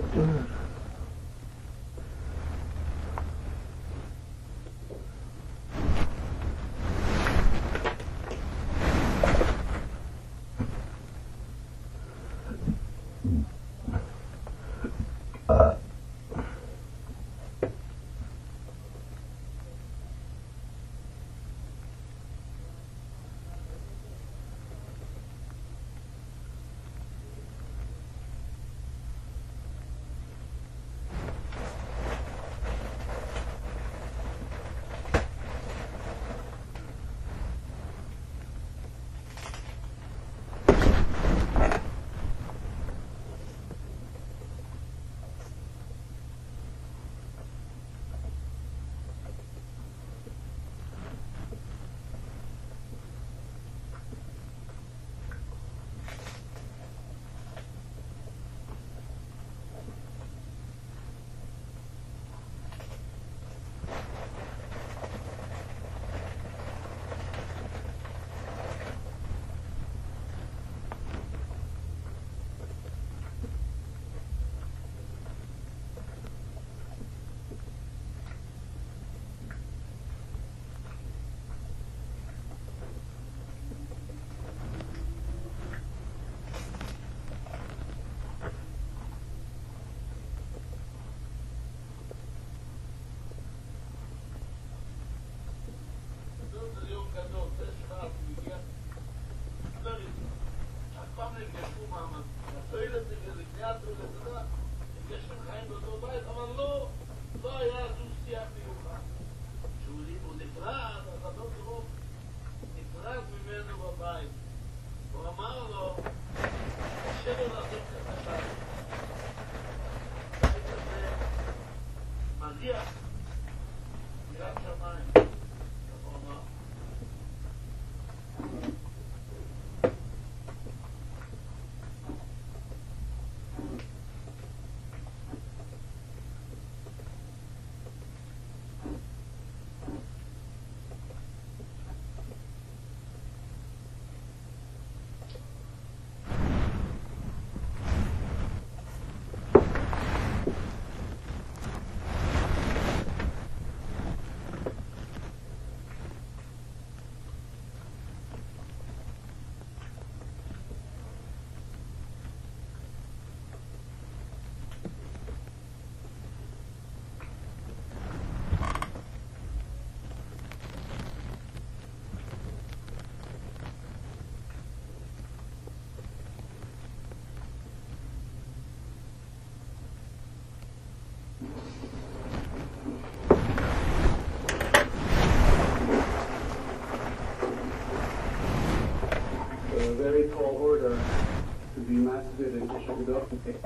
very tall order to be mastered in Kishagudok,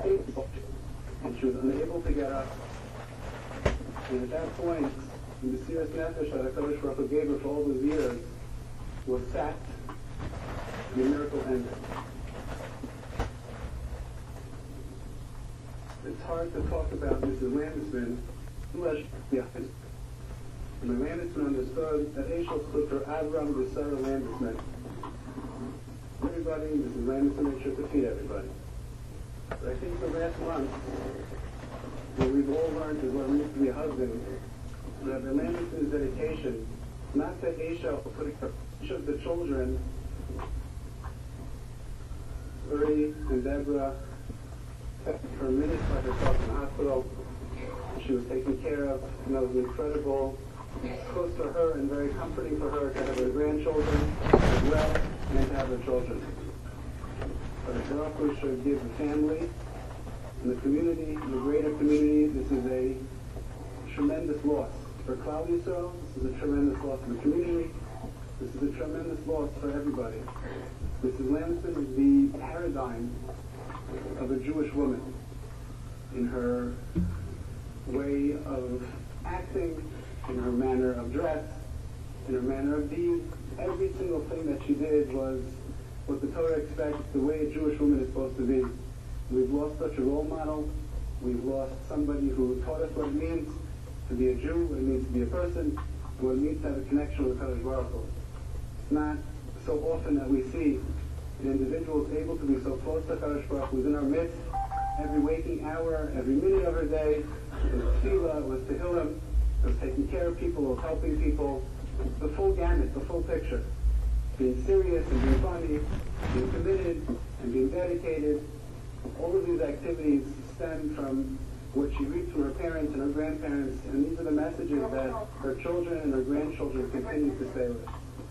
and she was unable to get up. And at that point, the serious nefesh that HaKadosh Baruch Hu gave her for all those years was sacked, and the miracle ended. It's hard to talk about Mrs. Landisman unless and the Landisman understood that Eshel stood for Avram the Sarah Landisman. Everybody, Mrs. Landisman made sure to feed everybody. But I think the last month, what we've all learned is what it means to be a husband. Rabbi Landisman's dedication, not to Eshel, but each of the children, Uri and Deborah, for minutes by herself in the hospital. She was taken care of, and that was incredible, close to her and very comforting for her to have her grandchildren as well, and to have her children. But if Baruch Hu should give the family and the community, the greater community, this is a tremendous loss. For Klal Yisrael, this is a tremendous loss for the community. This is a tremendous loss for everybody. Mrs. Landisman is the paradigm of a Jewish woman in her way of acting, in her manner of dress, in her manner of being. Every single thing that she did was what the Torah expects, the way a Jewish woman is supposed to be. We've lost such a role model. We've lost somebody who taught us what it means to be a Jew, what it means to be a person, what it means to have a connection with HaKadosh Baruch Hu. It's not so often that we see an individual is able to be so close to HaKadosh Baruch Hu within our midst, Every waking hour, every minute of her day was tefillah, was tehillim, was taking care of people, was helping people. The full gamut, the full picture. Being serious and being funny, being committed and being dedicated. All of these activities stem from what she reads from her parents and her grandparents, and these are the messages that her children and her grandchildren continue to stay with.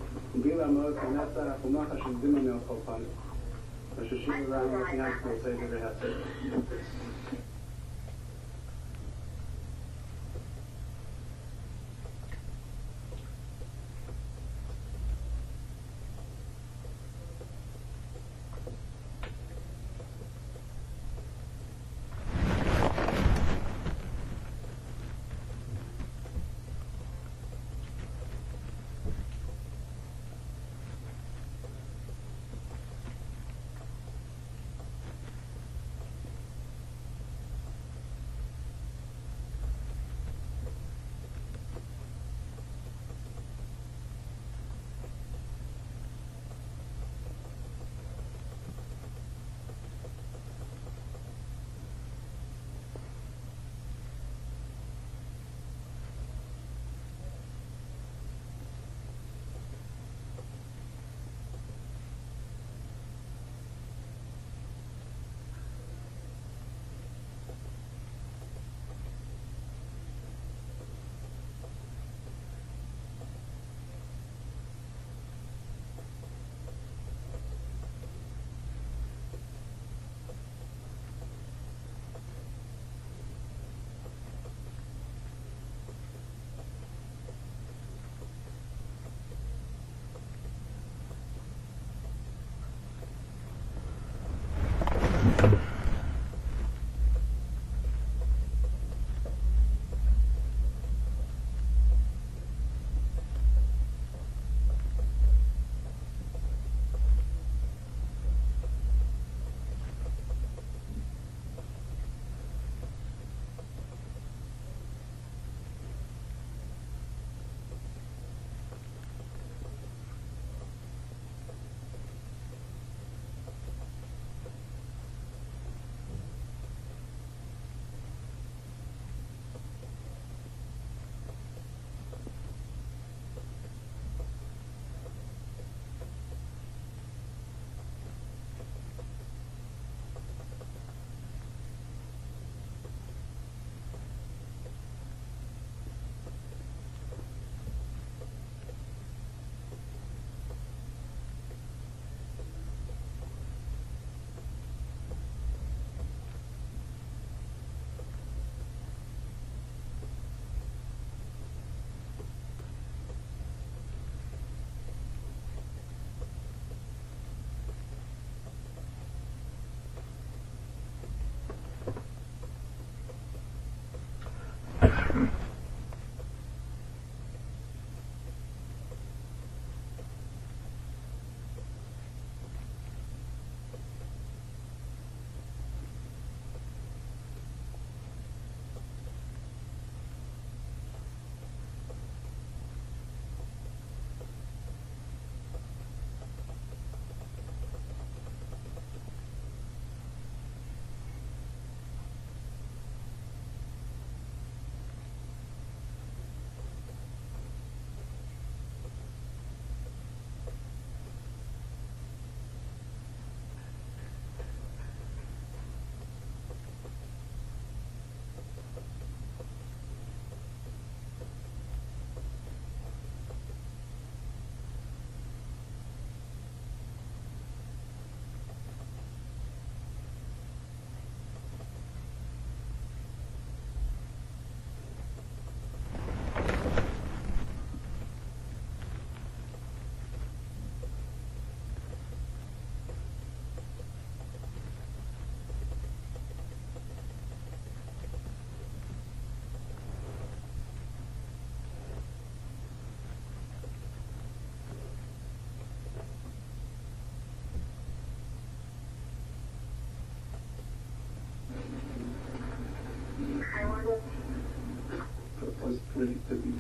Was ready to be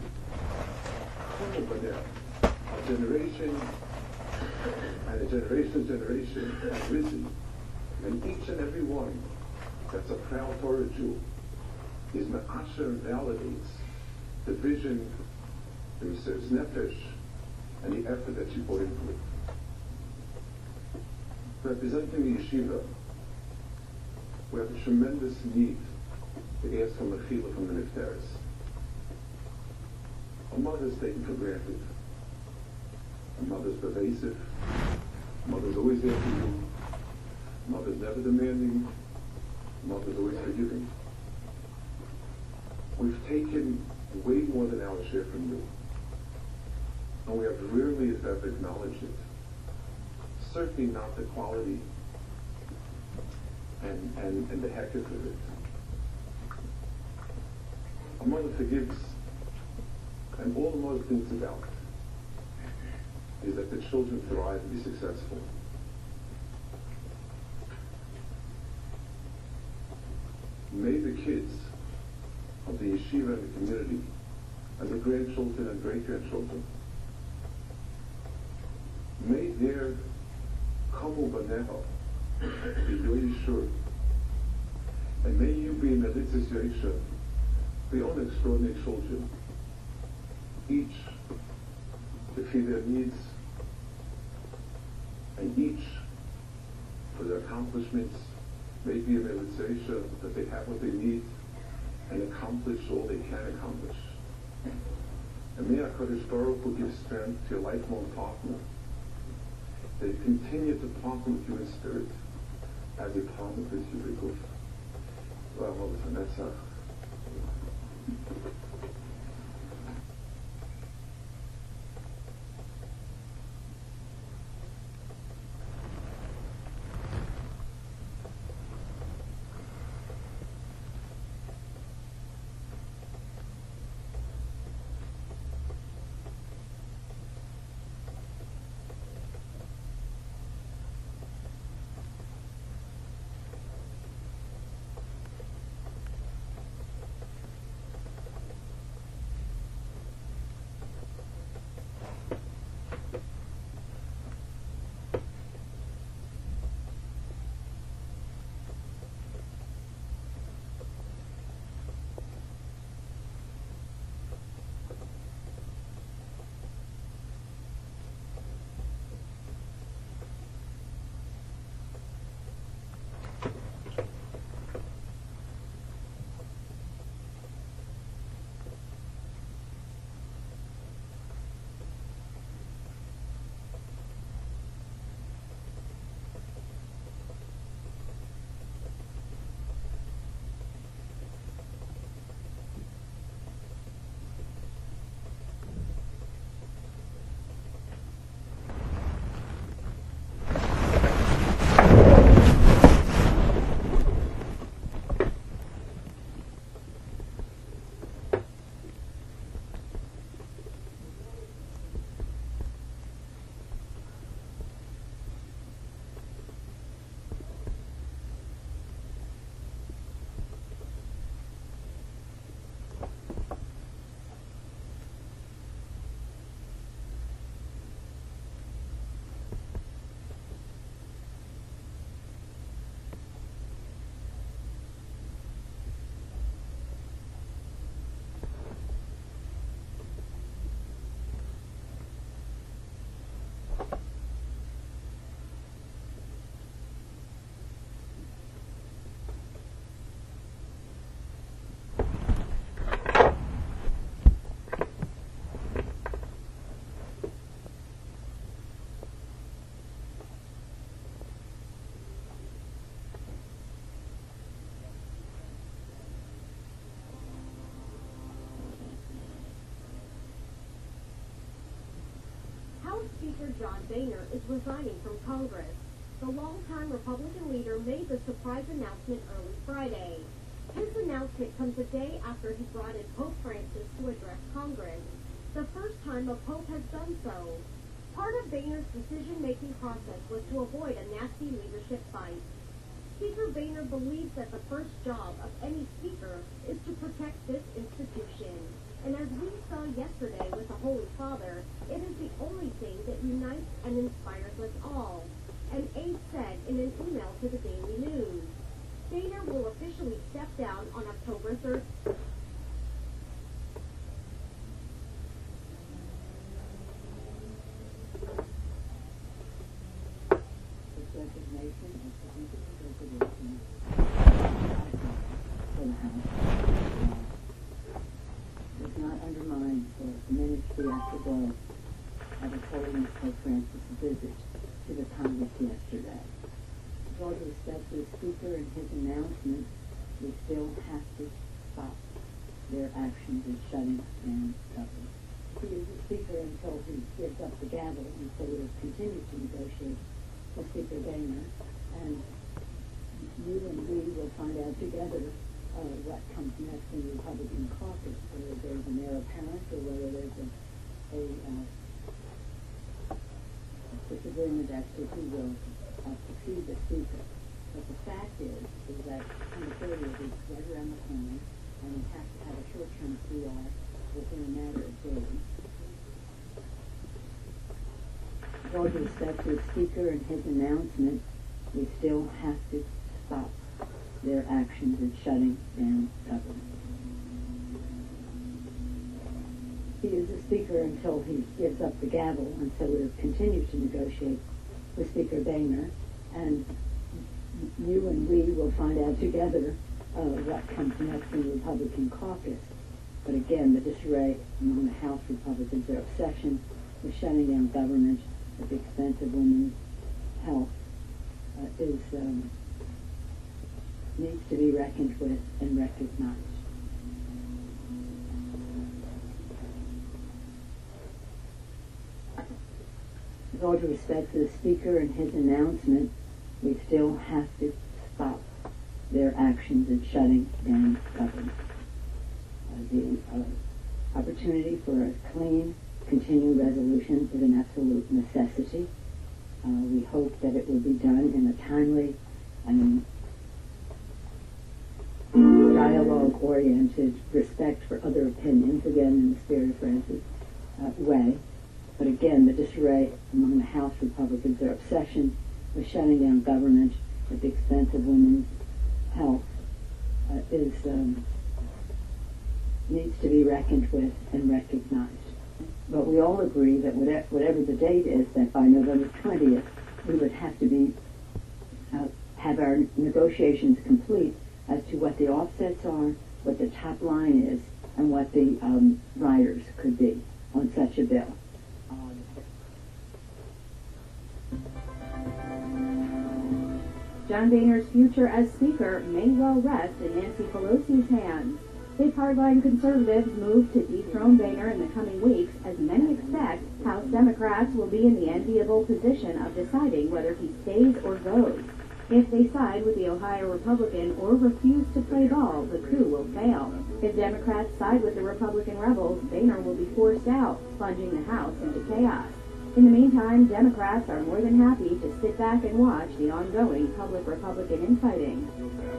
over there. A generation and a generation have risen, and each and every one that's a proud Torah Jew, is me'asher and validates the vision, the Mesiras Nefesh, and the effort that you put into it. Representing the yeshiva, we have a tremendous need to ask for mechila from the nifteris. A mother's taken for granted. A mother's pervasive. A mother's always there for you. A mother's never demanding. A mother's always forgiving. We've taken way more than our share from you. And we have rarely, if ever, acknowledged it. Certainly not the quality and the heck of it. A mother forgives, and all the mother thinks about is that the children thrive and be successful. May the kids of the yeshiva and the community, and the grandchildren and great-grandchildren, may their kamu baneho be your yeshur, and may you be in the situation, the own extraordinary children, each to feed their needs, and each for their accomplishments, may be a realization that they have what they need and accomplish all they can accomplish. And may HaKadosh Baruch Hu give strength to your lifelong partner, that you continue to partner with you in spirit as a partner with you in Guf. Well, that's Speaker John Boehner is resigning from Congress. The longtime Republican leader made the surprise announcement early Friday. His announcement comes a day after he brought in Pope Francis to address Congress, the first time a pope has done so. Part of Boehner's decision-making process was to avoid a nasty leadership fight. Speaker Boehner believes that the first job of any speaker is to protect this institution. And as we saw yesterday with the Holy Father, it is the only thing that unites and inspires us all. An aide said in an email to the Daily News. Boehner will officially on October 3rd. Resignation and significant resolution for the House does not undermine or diminish the afterglow of His Holiness Pope Francis' visit to the Congress yesterday. With all due respect to the Speaker and his announcement, we still have to stop their actions in shutting down government. He is the Speaker until he gives up the gavel, and so we will continue to negotiate with Speaker Boehner, and you and we will find out together what comes next in the Republican caucus, whether there's an heir apparent or whether there's a disagreement as to who will succeed the Speaker. But the fact is that the 30th is right around the corner, and we have to have a short-term PR within a matter of days. With all due respect to the Speaker and his announcement, we still have to stop their actions in shutting down government. He is the Speaker until he gives up the gavel, and so we will continue to negotiate with Speaker Boehner, and you and we will find out together what comes next in the Republican caucus. But again, the disarray among the House Republicans, their obsession with shutting down government at the expense of women's health needs to be reckoned with and recognized. With all due respect to the Speaker and his announcement, we still have to stop their actions in shutting down government. The opportunity for a clean, continuing resolution is an absolute necessity. We hope that it will be done in a timely and dialogue-oriented respect for other opinions, again in the spirit of Francis' way. But again, the disarray among the House Republicans, their obsession with shutting down government at the expense of women's health needs to be reckoned with and recognized. But we all agree that whatever the date is, that by November 20th, we would have to have our negotiations complete as to what the offsets are, what the top line is, and what the riders could be on such a bill. John Boehner's future as Speaker may well rest in Nancy Pelosi's hands. Big hardline conservatives move to dethrone Boehner in the coming weeks, as many expect House Democrats will be in the enviable position of deciding whether he stays or goes. If they side with the Ohio Republican or refuse to play ball, the coup will fail. If Democrats side with the Republican rebels, Boehner will be forced out, plunging the House into chaos. In the meantime, Democrats are more than happy to sit back and watch the ongoing public-Republican infighting.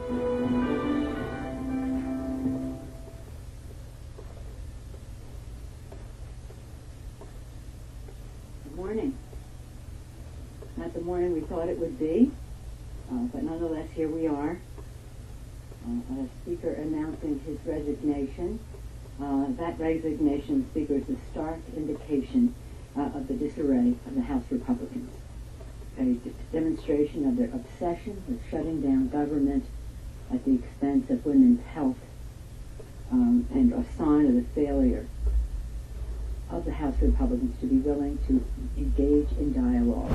Good morning. Not the morning we thought it would be, but nonetheless, here we are. A Speaker announcing his resignation. That resignation, Speaker, is a stark indication of the disarray of the House Republicans. A demonstration of their obsession with shutting down government at the expense of women's health, and a sign of the failure of the House Republicans to be willing to engage in dialogue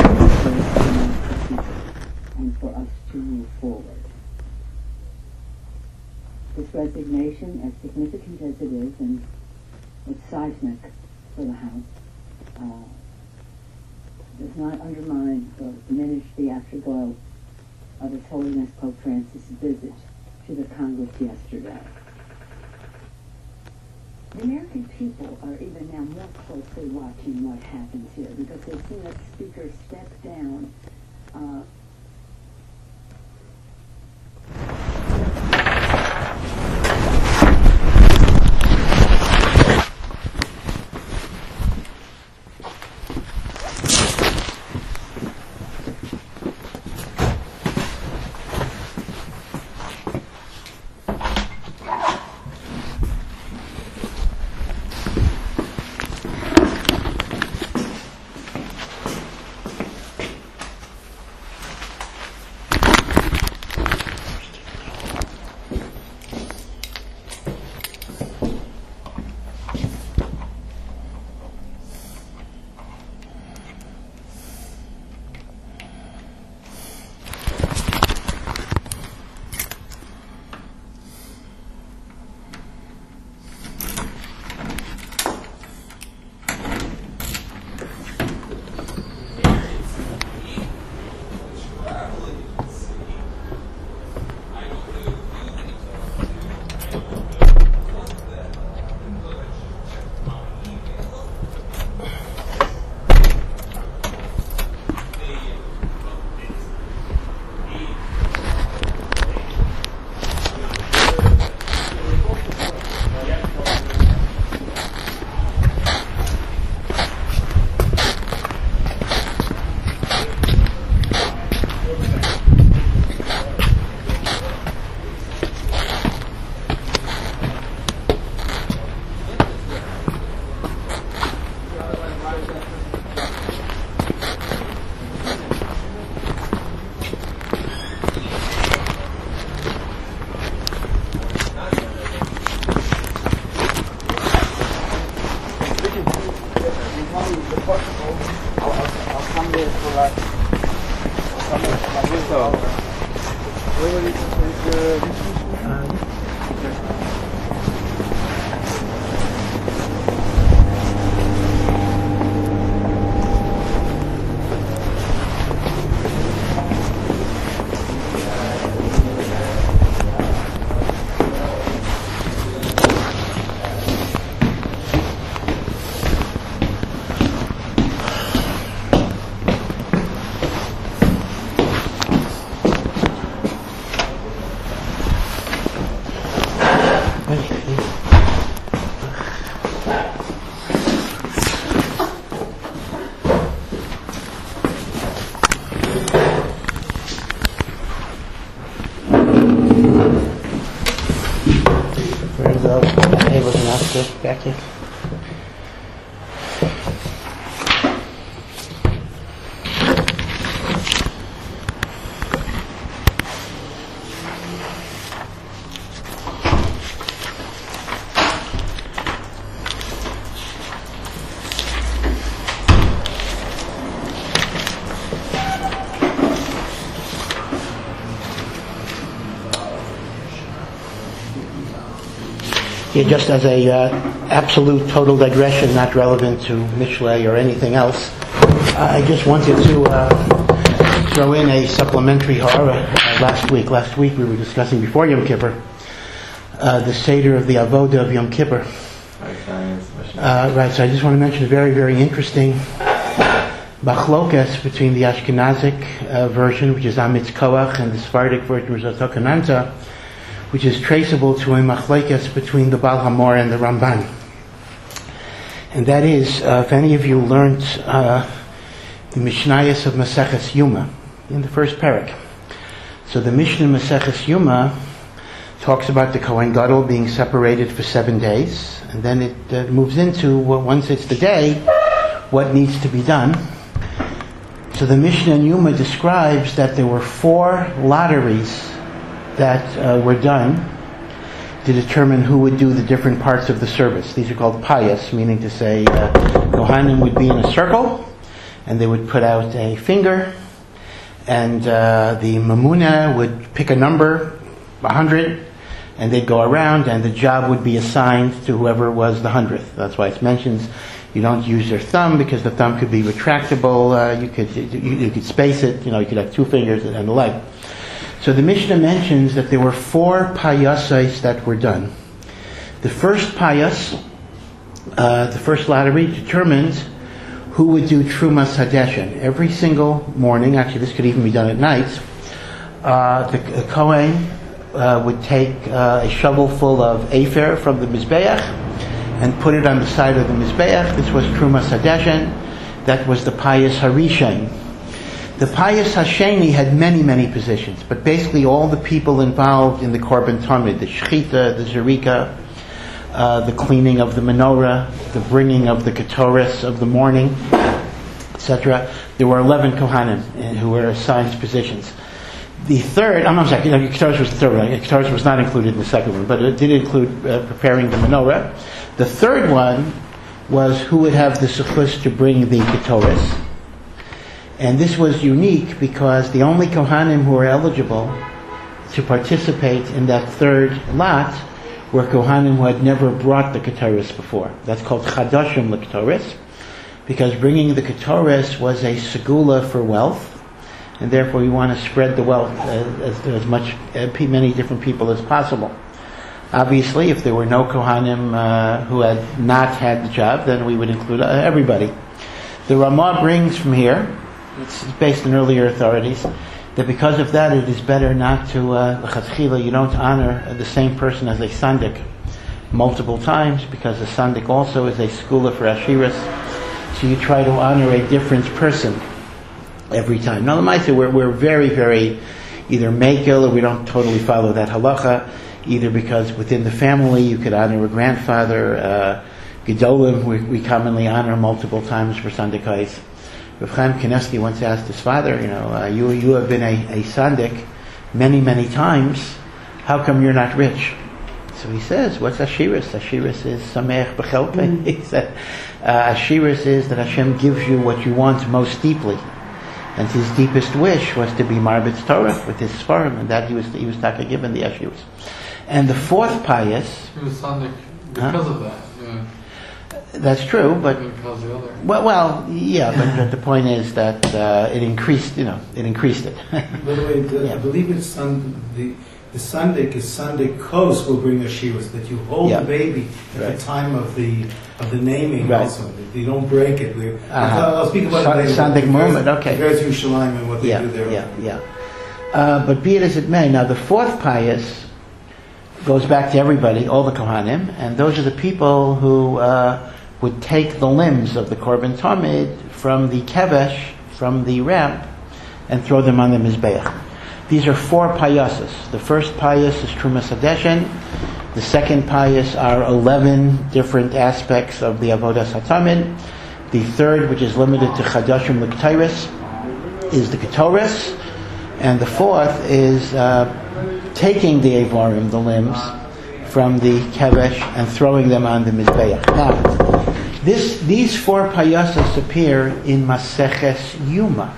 and for us to move forward. This resignation, as significant as it is, and it's seismic for the House, does not undermine or diminish the afterglow of His Holiness Pope Francis' visit to the Congress yesterday. The American people are even now more closely watching what happens here, because they've seen a Speaker step down Back in. Just as a absolute total digression, not relevant to Mishlei or anything else, I just wanted to throw in a supplementary horror. Last week we were discussing before Yom Kippur the Seder of the Avodah of Yom Kippur. Right, so I just want to mention a very, very interesting machlokas between the Ashkenazic version, which is Amitz Koach, and the Sephardic version, which is Tokananta, which is traceable to a machlekes between the Baal HaMor and the Ramban. And that is, if any of you learned the Mishnayos of Maseches Yuma in the first parak. So the Mishnah Maseches Yuma talks about the Kohen Gadol being separated for 7 days, and then it moves into, once it's the day, what needs to be done. So the Mishnah in Yuma describes that there were 4 lotteries that were done to determine who would do the different parts of the service. These are called payas, meaning to say Kohanim would be in a circle, and they would put out a finger, and the mamuna would pick a number, 100, and they'd go around, and the job would be assigned to whoever was the 100th. That's why it mentions you don't use your thumb, because the thumb could be retractable. You could space it. You could have 2 fingers and a leg. So the Mishnah mentions that there were 4 payasais that were done. The first payas, the first lottery, determined who would do Trumas Hadeshen. Every single morning, actually this could even be done at night, the Kohen would take a shovel full of afer from the Mizbeach and put it on the side of the Mizbeach. This was Trumas Hadeshen. That was the payas Harishain. The Payas Hasheni had many, many positions, but basically all the people involved in the Korban Tamid, the Shechita, the Zerika, the cleaning of the menorah, the bringing of the Ketoris of the morning, etc. There were 11 Kohanim who were assigned positions. The third, Ketoris was the third one. Ketoris was not included in the second one, but it did include preparing the menorah. The third one was who would have the suchus to bring the Ketoris. And this was unique because the only Kohanim who were eligible to participate in that third lot were Kohanim who had never brought the Ketoris before. That's called Chadashim l'Ketoris, because bringing the Ketoris was a segula for wealth, and therefore you want to spread the wealth as many different people as possible. Obviously, if there were no Kohanim who had not had the job, then we would include everybody. The Ramah brings from here, it's based on earlier authorities, that because of that it is better not to, l'chatchila, you don't honor the same person as a sandik multiple times, because a sandik also is a skula for ashiras, so you try to honor a different person every time. Now, the Maisa, we're very, very either makil, or we don't totally follow that halacha, either because within the family you could honor a grandfather, Gedolim, we commonly honor multiple times for sandikais. Rav Chaim Kanievsky once asked his father, you have been a sandik many, many times, how come you're not rich? So he says, what's Ashiris? Ashiris is Sameach B'chelpeh. He said, Ashiris is that Hashem gives you what you want most deeply. And his deepest wish was to be Marbitz Torah with his Sfarim, and that he was taka given the Ashiris. And the fourth pious... He was sandik because of that, yeah. That's true, but... Because the other. Well, yeah, but the point is that it increased, it increased it. By the way, I believe it's the sandik is sandik kos will bring a shiras, that you hold the baby at the time of the naming also. You don't break it. I'll speak about it later. Sandik moment, okay. There's Yerushalayim and what they do there. But be it as it may, now the fourth pious goes back to everybody, all the Kohanim, and those are the people who would take the limbs of the Korban Tamid from the kevesh, from the ramp, and throw them on the Mizbeach. These are four payasas. The first payas is Trumas Hadeshen. The second payas are 11 different aspects of the Avodas HaTamid. The third, which is limited to Chadashim L'Ktairis, is the Ketoris. And the fourth is taking the Avarim, the limbs, from the Kevesh and throwing them on the Mizbeach. Now, these four payasas appear in Maseches Yuma.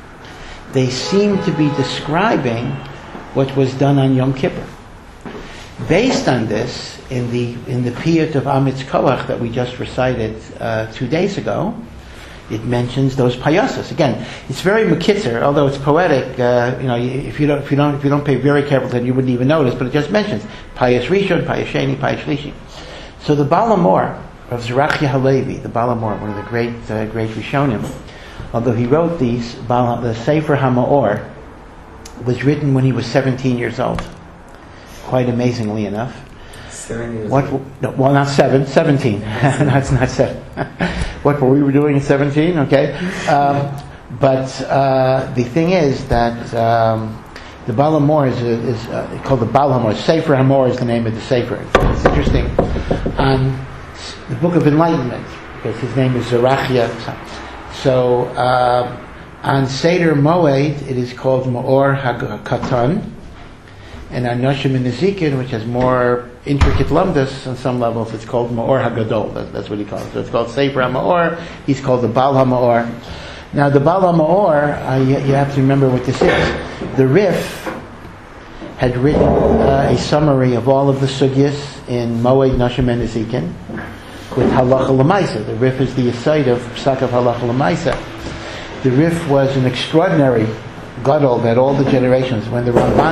They seem to be describing what was done on Yom Kippur. Based on this, in the Piyut of Amitz Koach that we just recited 2 days ago, it mentions those payasas. Again, it's very mekitzer, although it's poetic. If you don't pay very careful attention, you wouldn't even notice. But it just mentions payas rishon, payas sheni, payas shlishi. So the Baal HaMor of Zerachia Halevi, the Baal HaMor, one of the great Rishonim, although he wrote these, the Sefer HaMaor was written when he was 17 years old. Quite amazingly enough. 7 years old? Well, not 17. That's not 7. What were we doing at 17? Okay. But the thing is that the Baal HaMor is called the Baal HaMor. Sefer HaMor is the name of the Sefer. It's interesting. On the Book of Enlightenment, because his name is Zerachia. So on Seder Moed, it is called Ma'or HaKatan. And on Noshim and Nezikin, which has more intricate lumdus on some levels, it's called Ma'or HaGadol. That's what he calls it. So it's called Sefer HaMa'or. He's called the Baal HaMa'or. Now the Baal HaMa'or, you have to remember what this is. The Rif had written a summary of all of the sugyas in Moed, Noshim and Nezikin with Halacha L'Maisa. The Rif is the aside of Psak of Halacha L'Maisa. The Rif was an extraordinary gadol that all the generations, when the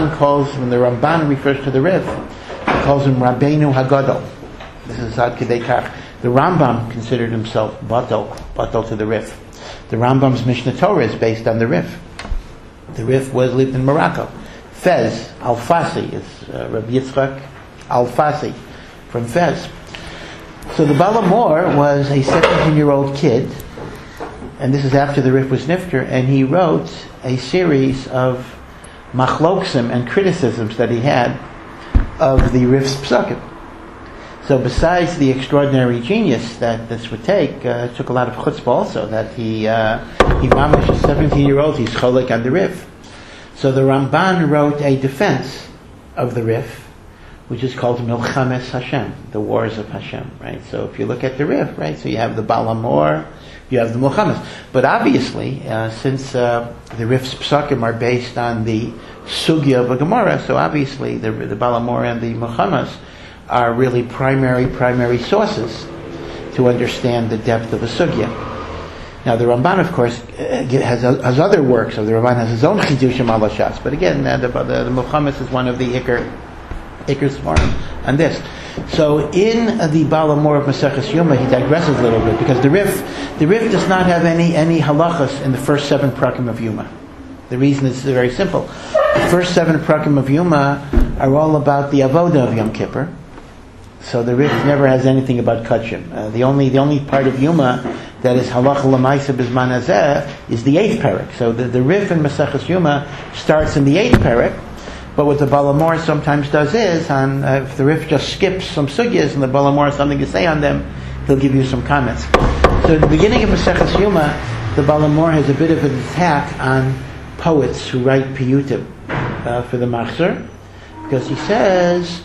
Ramban refers to the Rif, he calls him Rabbeinu HaGadol. This is Ad Kedei Kach. The Rambam considered himself batal to the Rif. The Rambam's Mishnah Torah is based on the Rif. The Rif lived in Morocco. Fez, Al-Fasi, is Rabbi Yitzchak Al-Fasi from Fez. So the Baal HaMor was a 17-year-old kid, and this is after the Rif was nifter, and he wrote a series of machloksim and criticisms that he had of the Rif's psukim. So besides the extraordinary genius that this would take, it took a lot of chutzpah also, that he mamish a 17-year-old, he's cholek on the Rif. So the Ramban wrote a defense of the Rif, which is called Milchames Hashem, the wars of Hashem, right? So if you look at the Rif, right, so you have the Baal HaMor, you have the Milchames. But obviously, since the Rif's psukim are based on the sugya of a Gemara, so obviously the Baal HaMor and the Milchames are really primary sources to understand the depth of a sugya. Now the Ramban, of course, has other works. So the Ramban has his own chidushim al hashas. But again, the Milchames is one of the ikar Iker Svarim on this. So in the Baal HaMor of Maseches Yoma, he digresses a little bit because the Rif does not have any halachas in the first 7 prakim of Yoma. The reason is very simple. The first 7 prakim of Yoma are all about the avoda of Yom Kippur. So the Rif never has anything about Kachim. The only part of Yoma that is halacha l'maisa b'zman hazeh is the 8th parak. So the Rif in Maseches Yoma starts in the 8th parak. But what the Baal HaMor sometimes does is, if the Rif just skips some sugyas and the Baal HaMor has something to say on them, he'll give you some comments. So at the beginning of Maseches Yoma, the Baal HaMor has a bit of an attack on poets who write piyutim for the Machzor, because he says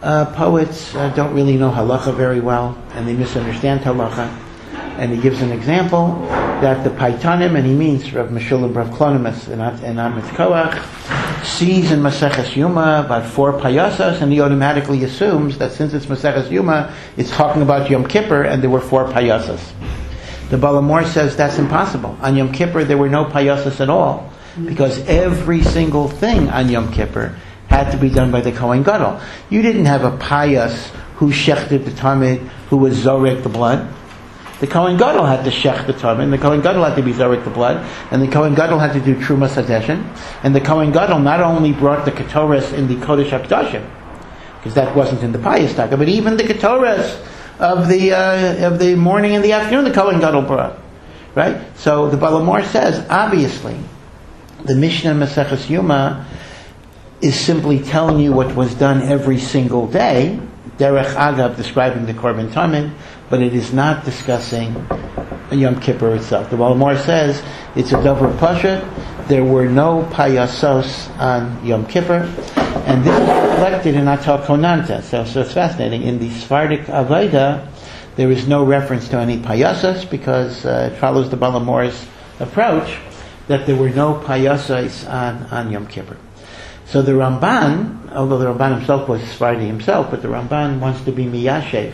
poets don't really know halacha very well, and they misunderstand halacha. And he gives an example that the Paitanim, and he means Rav Meshulam Rav Klonimus and Amit Koach, sees in Maseches Yoma about 4 payasas, and he automatically assumes that since it's Maseches Yoma, it's talking about Yom Kippur, and there were 4 payasas. The Baal HaMor says that's impossible. On Yom Kippur, there were no payasas at all, because every single thing on Yom Kippur had to be done by the Kohen Gadol. You didn't have a payas who shechted the tamid, who was zorek the blood. The Kohen Gadol had to shech the tamid, and the Kohen Gadol had to be zorek the blood, and the Kohen Gadol had to do Trumas Hadeshin, and the Kohen Gadol not only brought the Ketores in the Kodesh HaKadoshim, because that wasn't in the Payas Taka, but even the Ketores of the morning and the afternoon, the Kohen Gadol brought. Right? So the Baal HaMor says, obviously, the Mishnah Maseches Yoma is simply telling you what was done every single day, Derech Agav describing the Korban Tamid, but it is not discussing Yom Kippur itself. The Baal HaMor says it's a Dover Pasha. There were no payasos on Yom Kippur, and this is reflected in Atal Konanta. So it's fascinating. In the Sephardic Avodah, there is no reference to any payasos because it follows the Baal HaMor's approach that there were no payasos on Yom Kippur. So the Ramban, although the Ramban himself was Sephardi himself, but the Ramban wants to be miyashev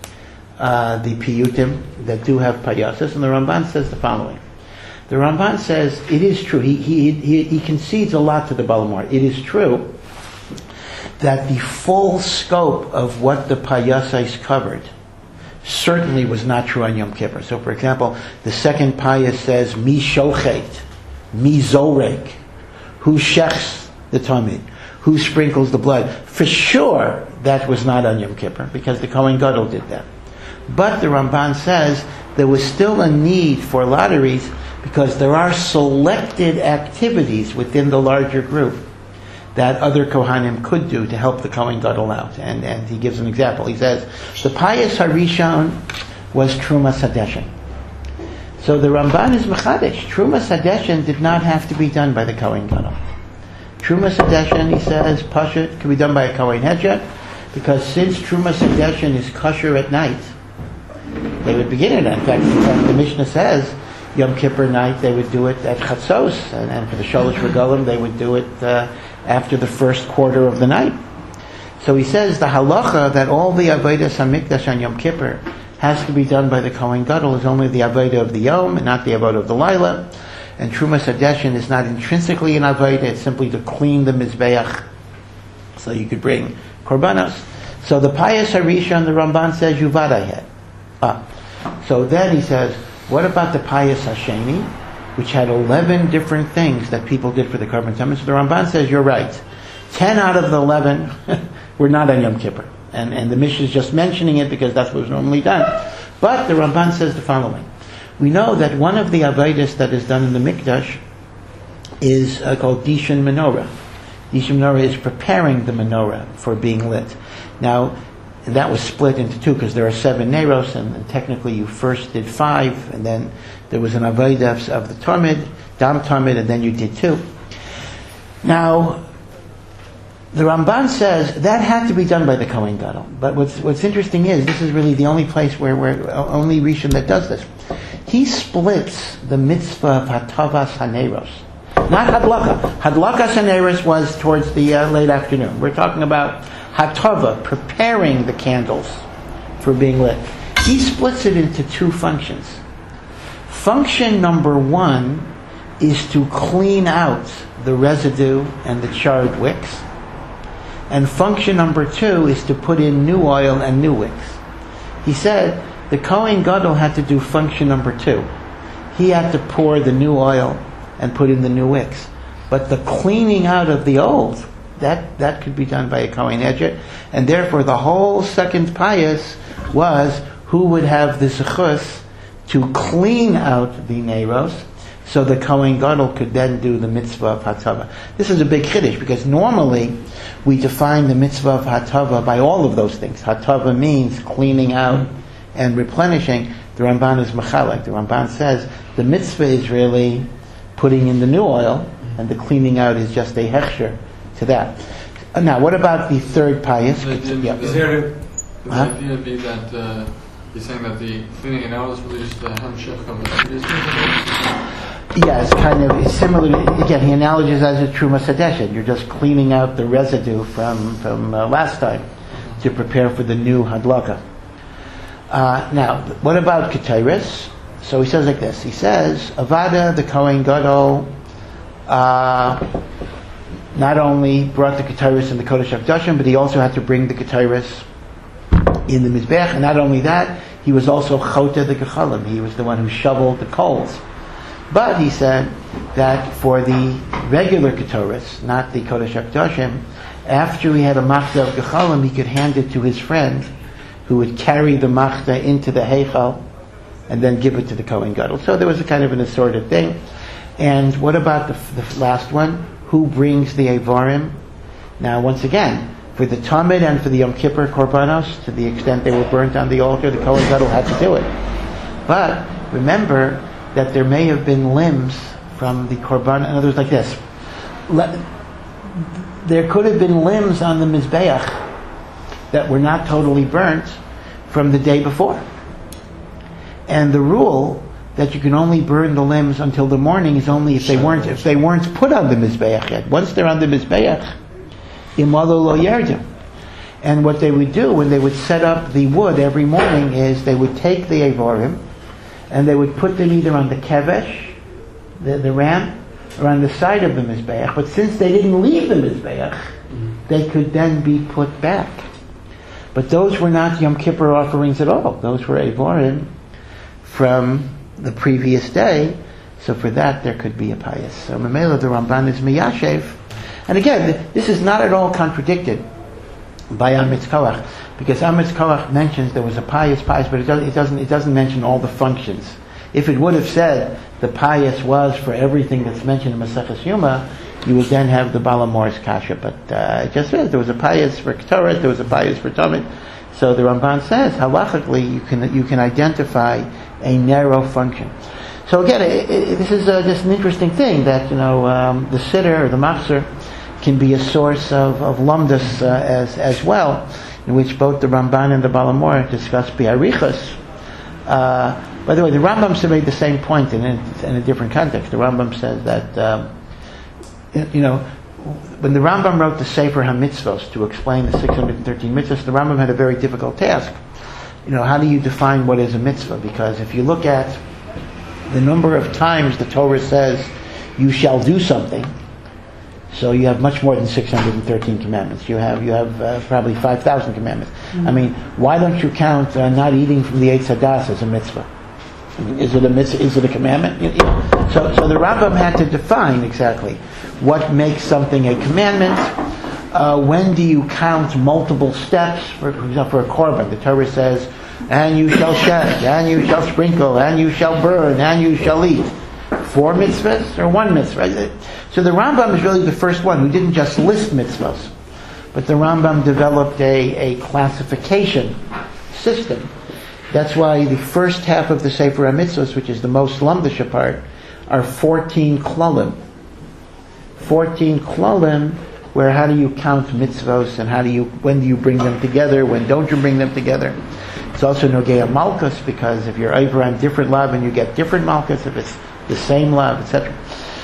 the piyutim that do have payasas, and the Ramban says the following. The Ramban says it is true. He concedes a lot to the Baal HaMor. It is true that the full scope of what the payasas covered certainly was not true on Yom Kippur. So, for example, the second payas says mi shochet, mi zorek, who shechs the tamid, who sprinkles the blood. For sure, that was not on Yom Kippur because the Kohen Gadol did that. But the Ramban says there was still a need for lotteries because there are selected activities within the larger group that other Kohanim could do to help the Kohen Gadol out. And he gives an example. He says, the Payas Harishon was Trumas Hadeshin. So the Ramban is Mechadesh. Trumas Hadeshin did not have to be done by the Kohen Gadol. Trumas Hadeshin, he says, Pashut, can be done by a Kohen Hedjah, because since Trumas Hadeshin is kosher at night, they would begin it. In fact, the Mishnah says, Yom Kippur night, they would do it at Chatzos, and for the Shalosh Regalim, they would do it after the first quarter of the night. So he says the halacha that all the Avodas HaMikdash on Yom Kippur has to be done by the Kohen Gadol is only the Avodah of the Yom and not the Avodah of the Laila. And Trumas Hadeshin is not intrinsically an Avodah, it's simply to clean the Mizbeach so you could bring Korbanos. So the Payas Harishon, the Ramban says, Yuvad had. So then he says, what about the Payas Hasheni, which had 11 different things that people did for the Korban Tamid? So the Ramban says, you're right. 10 out of the 11 were not on Yom Kippur. And the Mishnah is just mentioning it because that's what was normally done. But the Ramban says the following. We know that one of the Avodas that is done in the Mikdash is called Dishan Menorah. Dishan Menorah is preparing the menorah for being lit. Now, and that was split into 2 because there are 7 Neros, and technically you first did 5, and then there was an Avodah of the Tamid, Dam Tamid, and then you did 2. Now, the Ramban says that had to be done by the Kohen Gadol. But what's interesting is, this is really the only place where only Rishon that does this. He splits the mitzvah of Hatavas Haneros. Not Hadlaka. Hadlakas Haneros was towards the late afternoon. We're talking about Hatava, preparing the candles for being lit. He splits it into 2 functions. Function number 1 is to clean out the residue and the charred wicks. And function number 2 is to put in new oil and new wicks. He said the Kohen Gadol had to do function number 2. He had to pour the new oil and put in the new wicks. But the cleaning out of the old, that could be done by a Kohen Edget. And therefore the whole second pious was who would have the zechus to clean out the neiros, so the Kohen Gadol could then do the mitzvah of Hatava. This is a big chiddush, because normally we define the mitzvah of Hatava by all of those things. Hatava means cleaning out and replenishing. The Ramban is Mechalek. The Ramban says the mitzvah is really putting in the new oil, and the cleaning out is just a hechsher to that. Now, what about the third pious? Is there the idea be that he's saying that the cleaning it out is really just the hemshech of the previous? Yeah, it's similar. Again, he analogies as a truma sadeshet. You're just cleaning out the residue from last time to prepare for the new hadlaka. Now, what about ketairis? So he says like this. He says, Avada, the Kohen Gadol, not only brought the ketairis in the Kodesh HaKodashim, but he also had to bring the ketairis in the Mizbech. And not only that, he was also choteh the gechalim. He was the one who shoveled the coals. But he said that for the regular ketairis, not the Kodesh HaKodashim, after he had a machzah of gechalim, he could hand it to his friend, who would carry the machzah into the heichal and then give it to the Kohen Gadol. So there was a kind of an assorted thing. And what about the last one? Who brings the Eivarim? Now, once again, for the Tamid and for the Yom Kippur Korbanos, to the extent they were burnt on the altar, the Kohen Gadol had to do it. But remember that there may have been limbs from the Korban, in other words, like this. There could have been limbs on the Mizbeach that were not totally burnt from the day before. And the rule that you can only burn the limbs until the morning is only if they weren't put on the Mizbeach yet. Once they're on the Mizbeach, imalo lo yerdu. And what they would do when they would set up the wood every morning is they would take the Eivarim and they would put them either on the kevesh, the ram, or on the side of the Mizbeach. But since they didn't leave the Mizbeach, they could then be put back. But those were not Yom Kippur offerings at all. Those were Eivarim from the previous day. So for that, there could be a pious. So Mamela, the Ramban is Miyashev. And again, this is not at all contradicted by Amitz Koach, because Amitz Koach mentions there was a pious, but it doesn't mention all the functions. If it would have said the pious was for everything that's mentioned in Maseches Yuma, you would then have the Balamor's Kasha. But it just says there was a pious for Ketores, there was a pious for Tamid. So the Ramban says, halachically, you can identify a narrow function. So again, this is just an interesting thing that the Siddur or the Machzor can be a source of lumdus as well, in which both the Ramban and the Balamor discuss biarichas. By the way, the Rambam made the same point in a different context. The Rambam says that when the Rambam wrote the Sefer HaMitzvos to explain the 613 mitzvahs, the Rambam had a very difficult task. How do you define what is a mitzvah? Because if you look at the number of times the Torah says you shall do something, so you have much more than 613 commandments. You have probably 5,000 commandments. Mm-hmm. I mean, why don't you count not eating from the Eitz Hadas as a mitzvah? I mean, is it a mitzvah? Is it a commandment? So the Rambam had to define exactly what makes something a commandment. When do you count multiple steps? For example, for a korban, the Torah says, "And you shall shed, and you shall sprinkle, and you shall burn, and you shall eat." 4 mitzvahs or 1 mitzvah? So the Rambam is really the first one who didn't just list mitzvahs, but the Rambam developed a classification system. That's why the first half of the Sefer HaMitzvos, which is the most lumdish part, are 14 klalim. 14 klalim, where how do you count mitzvos, and when do you bring them together, when don't you bring them together? It's also Nogea Malkus, because if you're over on different lav and you get different Malkus, if it's the same lav, etc.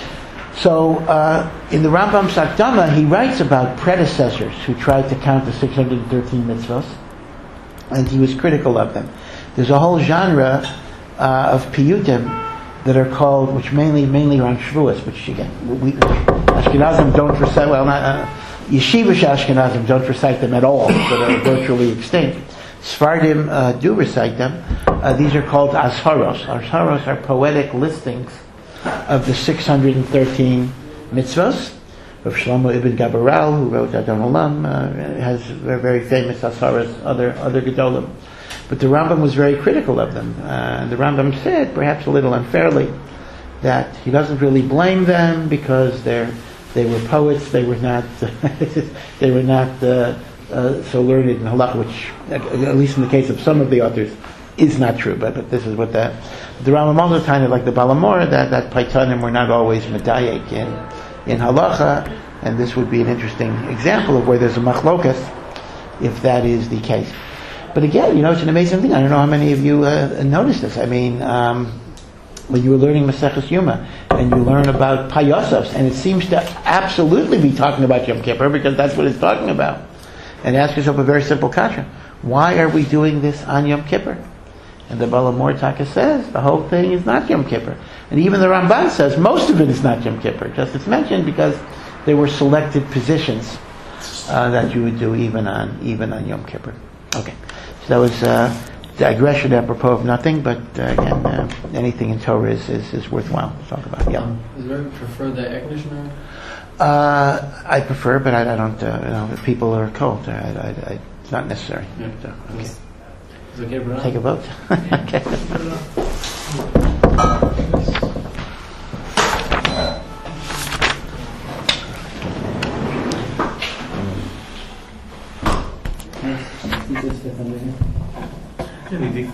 So in the Rambam's Akdama, he writes about predecessors who tried to count the 613 mitzvos, and he was critical of them. There's a whole genre of piyutim that are called, which mainly around Shavuos, which again, we Ashkenazim don't recite, Yeshivish Ashkenazim don't recite them at all, but are virtually extinct. Sephardim do recite them. These are called Asharos. Asharos are poetic listings of the 613 mitzvos. Rav Shlomo Ibn Gabaral, who wrote Adon Olam, has very, very famous Asharos, other Gedolim. But the Rambam was very critical of them. The Rambam said, perhaps a little unfairly, that he doesn't really blame them because they were poets. They were not so learned in halakha, which, at least in the case of some of the authors, is not true. But this is what the Rambam also kind of like the Balamor, that Paitanim were not always medayek in halacha, and this would be an interesting example of where there's a machlokas, if that is the case. But again, it's an amazing thing. I don't know how many of you noticed this. I mean, when you were learning Maseches Yuma, and you learn about Payasos, and it seems to absolutely be talking about Yom Kippur, because that's what it's talking about. And ask yourself a very simple question. Why are we doing this on Yom Kippur? And the Balamor Taka says, the whole thing is not Yom Kippur. And even the Ramban says, most of it is not Yom Kippur. Just it's mentioned because there were selected positions that you would do even on Yom Kippur. Okay. So that was digression apropos of nothing, but again, anything in Torah is worthwhile to talk about. Yeah. Is there prefer the Eklishner? I prefer, but I don't. If people are cold, it's not necessary. Yeah. So, okay. Is it okay, Brian? Take a vote. Okay. The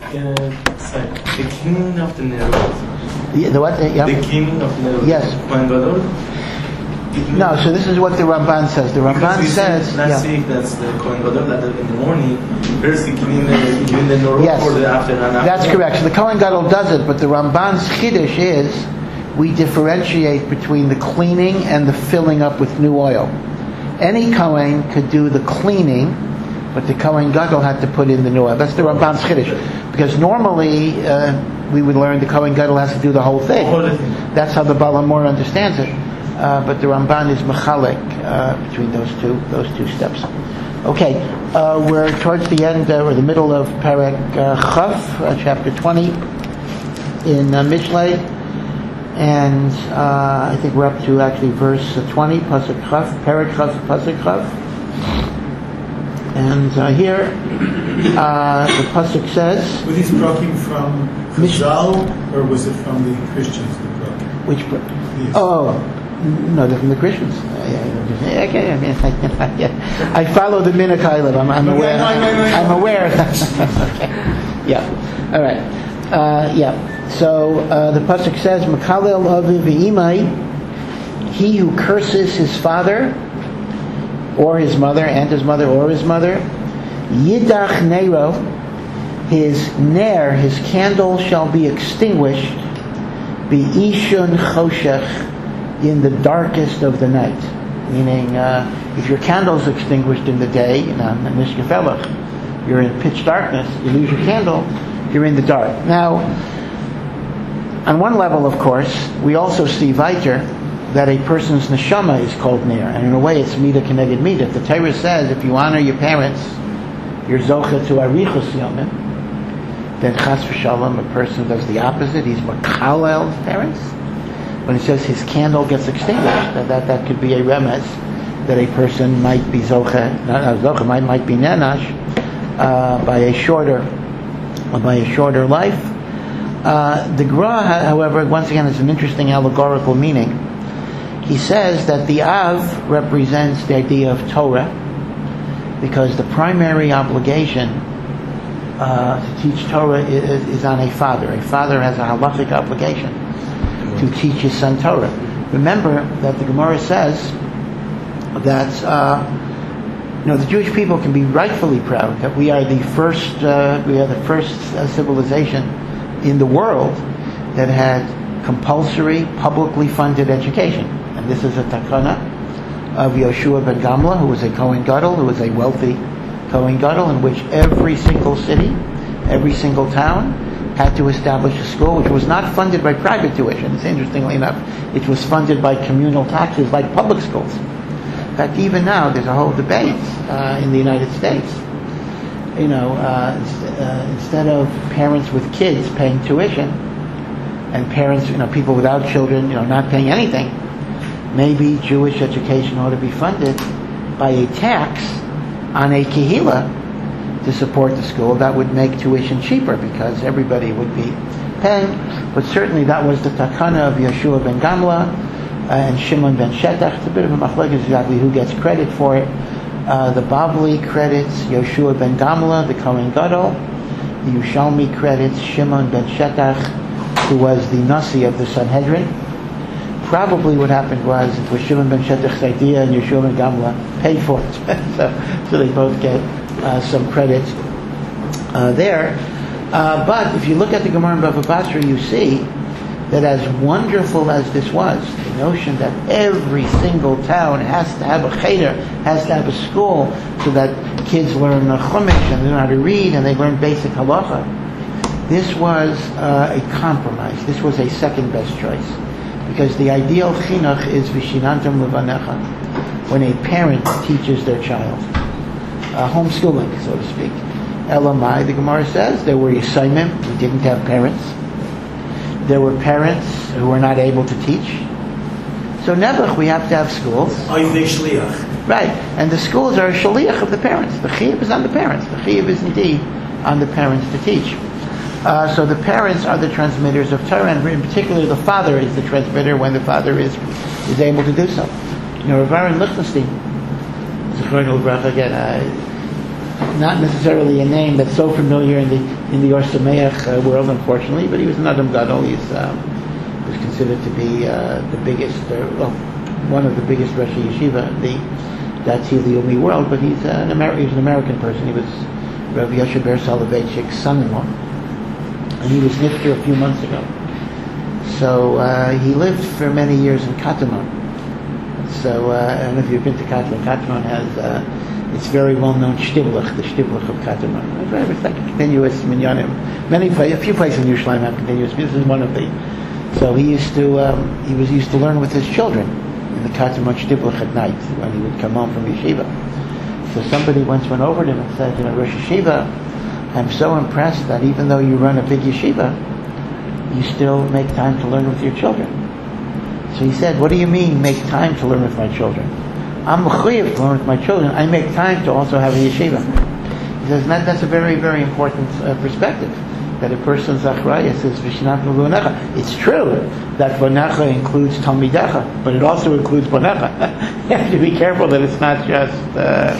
king of the Nerot. The what? Yeah. The king of the Nerot. Yes. Kohen Gadol. No, so this is what the Ramban says. The Ramban says... Last week, that's the Kohen Gadol, that in the morning, first the cleaning the Nerot yes, for the afternoon. That's correct. So the Kohen Gadol does it, but the Ramban's Chiddush is we differentiate between the cleaning and the filling up with new oil. Any Kohen could do the cleaning, but the Kohen Gadol had to put in the new oil. That's the Ramban's Chiddush. Because normally, we would learn the Kohen Gadol has to do the whole thing. That's how the Balamor understands it. But the Ramban is mechalek between those two steps. Okay, we're towards the end or the middle of Perek Chav, chapter 20 in Mishlei, and I think we're up to actually verse 20, Pasuk Chav, Perek Chav, Pasuk Chav, and here the Pasuk says. Were these broken from Chazal, or was it from the Christians that broke? Which? Yes. Oh. No, they're from the Christians. I follow the Minhag Halev. I'm aware. I'm aware. Okay. Yeah. All right. Yeah. So the pasuk says, "Makalel aviv v'imai," he who curses his father or his mother, and his mother or his mother, yidach nero, his ner, his candle shall be extinguished, be'ishun choshech, in the darkest of the night. Meaning, if your candle is extinguished in the day, you're in pitch darkness, you lose your candle, you're in the dark. Now, on one level, of course, we also see weiter that a person's neshama is called ner, and in a way it's mida keneged mida. The Torah says if you honor your parents, you're zocha to arichos yomim. Then chas v'shalom, a person does the opposite, he's makalel his parents. When it says his candle gets extinguished, that could be a remez that a person might be zocha, might be nenash by a shorter life. The Gra, however, once again, is an interesting allegorical meaning. He says that the Av represents the idea of Torah, because the primary obligation to teach Torah is on a father. A father has a halachic obligation to teach his son Torah. Remember that the Gemara says that the Jewish people can be rightfully proud that we are the first civilization in the world that had compulsory, publicly funded education. And this is a takana of Yoshua ben Gamla, who was a Kohen Gadol, who was a wealthy Kohen Gadol, in which every single city, every single town had to establish a school which was not funded by private tuition. Interestingly enough, it was funded by communal taxes like public schools. In fact, even now, there's a whole debate in the United States. Instead of parents with kids paying tuition, and parents, people without children, not paying anything, maybe Jewish education ought to be funded by a tax on a kehillah to support the school. That would make tuition cheaper because everybody would be paying. But certainly that was the takana of Yeshua ben Gamla and Shimon ben Shetach. It's a bit of a machlokes exactly who gets credit for it. The Bavli credits Yeshua ben Gamla, the Kohen Gadol. The Yerushalmi credits Shimon ben Shetach, who was the Nasi of the Sanhedrin. Probably what happened was it was Shimon ben Shetach's idea and Yeshua ben Gamla paid for it. so they both get some credit there. But if you look at the Gemara in Bava Basra, you see that as wonderful as this was, the notion that every single town has to have a cheder, has to have a school, so that kids learn the Chumash and they learn how to read and they learn basic halacha. This was a compromise. This was a second best choice. Because the ideal chinuch is vishinantam levanecha, when a parent teaches their child. Homeschooling, so to speak. Elamai, the Gemara says, there were Yisayimim who didn't have parents. There were parents who were not able to teach. So Nebuch, we have to have schools. Right, and the schools are a shaliach of the parents. The chiyuv is on the parents. The chiyuv is indeed on the parents to teach. So the parents are the transmitters of Torah, and in particular the father is the transmitter when the father is able to do so. Rav Aaron Lichtenstein, Zechron Lebracha, again, not necessarily a name that's so familiar in the Or Sameach world, unfortunately, but he was an Adam Gadol. He was considered to be the biggest, one of the biggest Rosh Yeshiva in the Dati Leumi world, but he was an American person. He was Rav Yoshe Ber Soloveitchik's son-in-law. And he was nifter a few months ago. So he lived for many years in Katamon. So I don't know if you've been to Katamon. Katamon has it's very well-known shtiblach, the shtiblach of Katamon. It's like a continuous minyanim. A few places in Yerushalayim have continuous. This is one of the. So he used to learn with his children in the Katamon shtiblach at night when he would come home from yeshiva. So somebody once went over to him and said, Rosh Yeshiva, I'm so impressed that even though you run a big yeshiva, you still make time to learn with your children. So he said, what do you mean, make time to learn with my children? I'm mechuyev to learn with my children. I make time to also have a yeshiva. He says, that's a very, very important perspective, that a person's achrayus says, Vishnat Lubonecha. It's true that Bonecha includes Talmidecha, but it also includes Bonecha. You have to be careful that it's not just the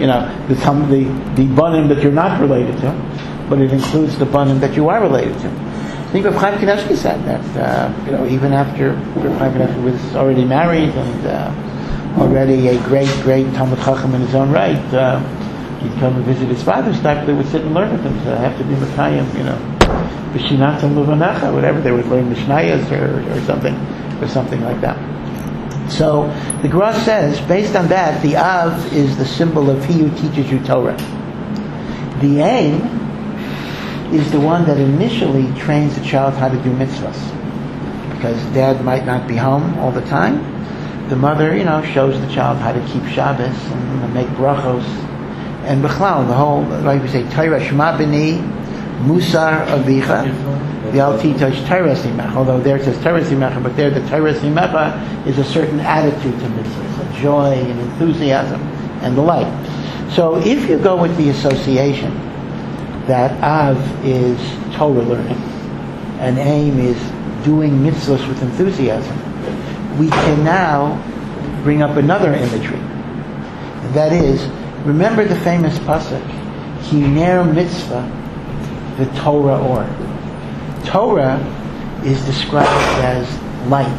banim that you're not related to, but it includes the banim that you are related to. I think Rav Chaim Kanievsky said that even after Rav Chaim Kanievsky was already married and already a great Talmud Chacham in his own right, he'd come and visit his father's time. They would sit and learn with him. So I have to be Mekayim, B'shinat and Luvanecha, whatever they would learn Mishnayos or something like that. So the Gemara says, based on that, the Av is the symbol of he who teaches you Torah. The Aim is the one that initially trains the child how to do mitzvahs, because dad might not be home all the time. The mother, shows the child how to keep Shabbos and make brachos, and b'chlal, the whole, like we say, Torah Shema B'ni Musar Avicha. The Al-Titosh Torah Simecha, although there it says Torah Simecha, but there the Torah Simecha is a certain attitude to mitzvahs, a joy and enthusiasm and the like. So if you go with the association that Av is Torah learning and Aim is doing mitzvahs with enthusiasm, we can now bring up another imagery. That is, remember the famous pasuk, Hiner Mitzvah, the Torah or. Torah is described as light.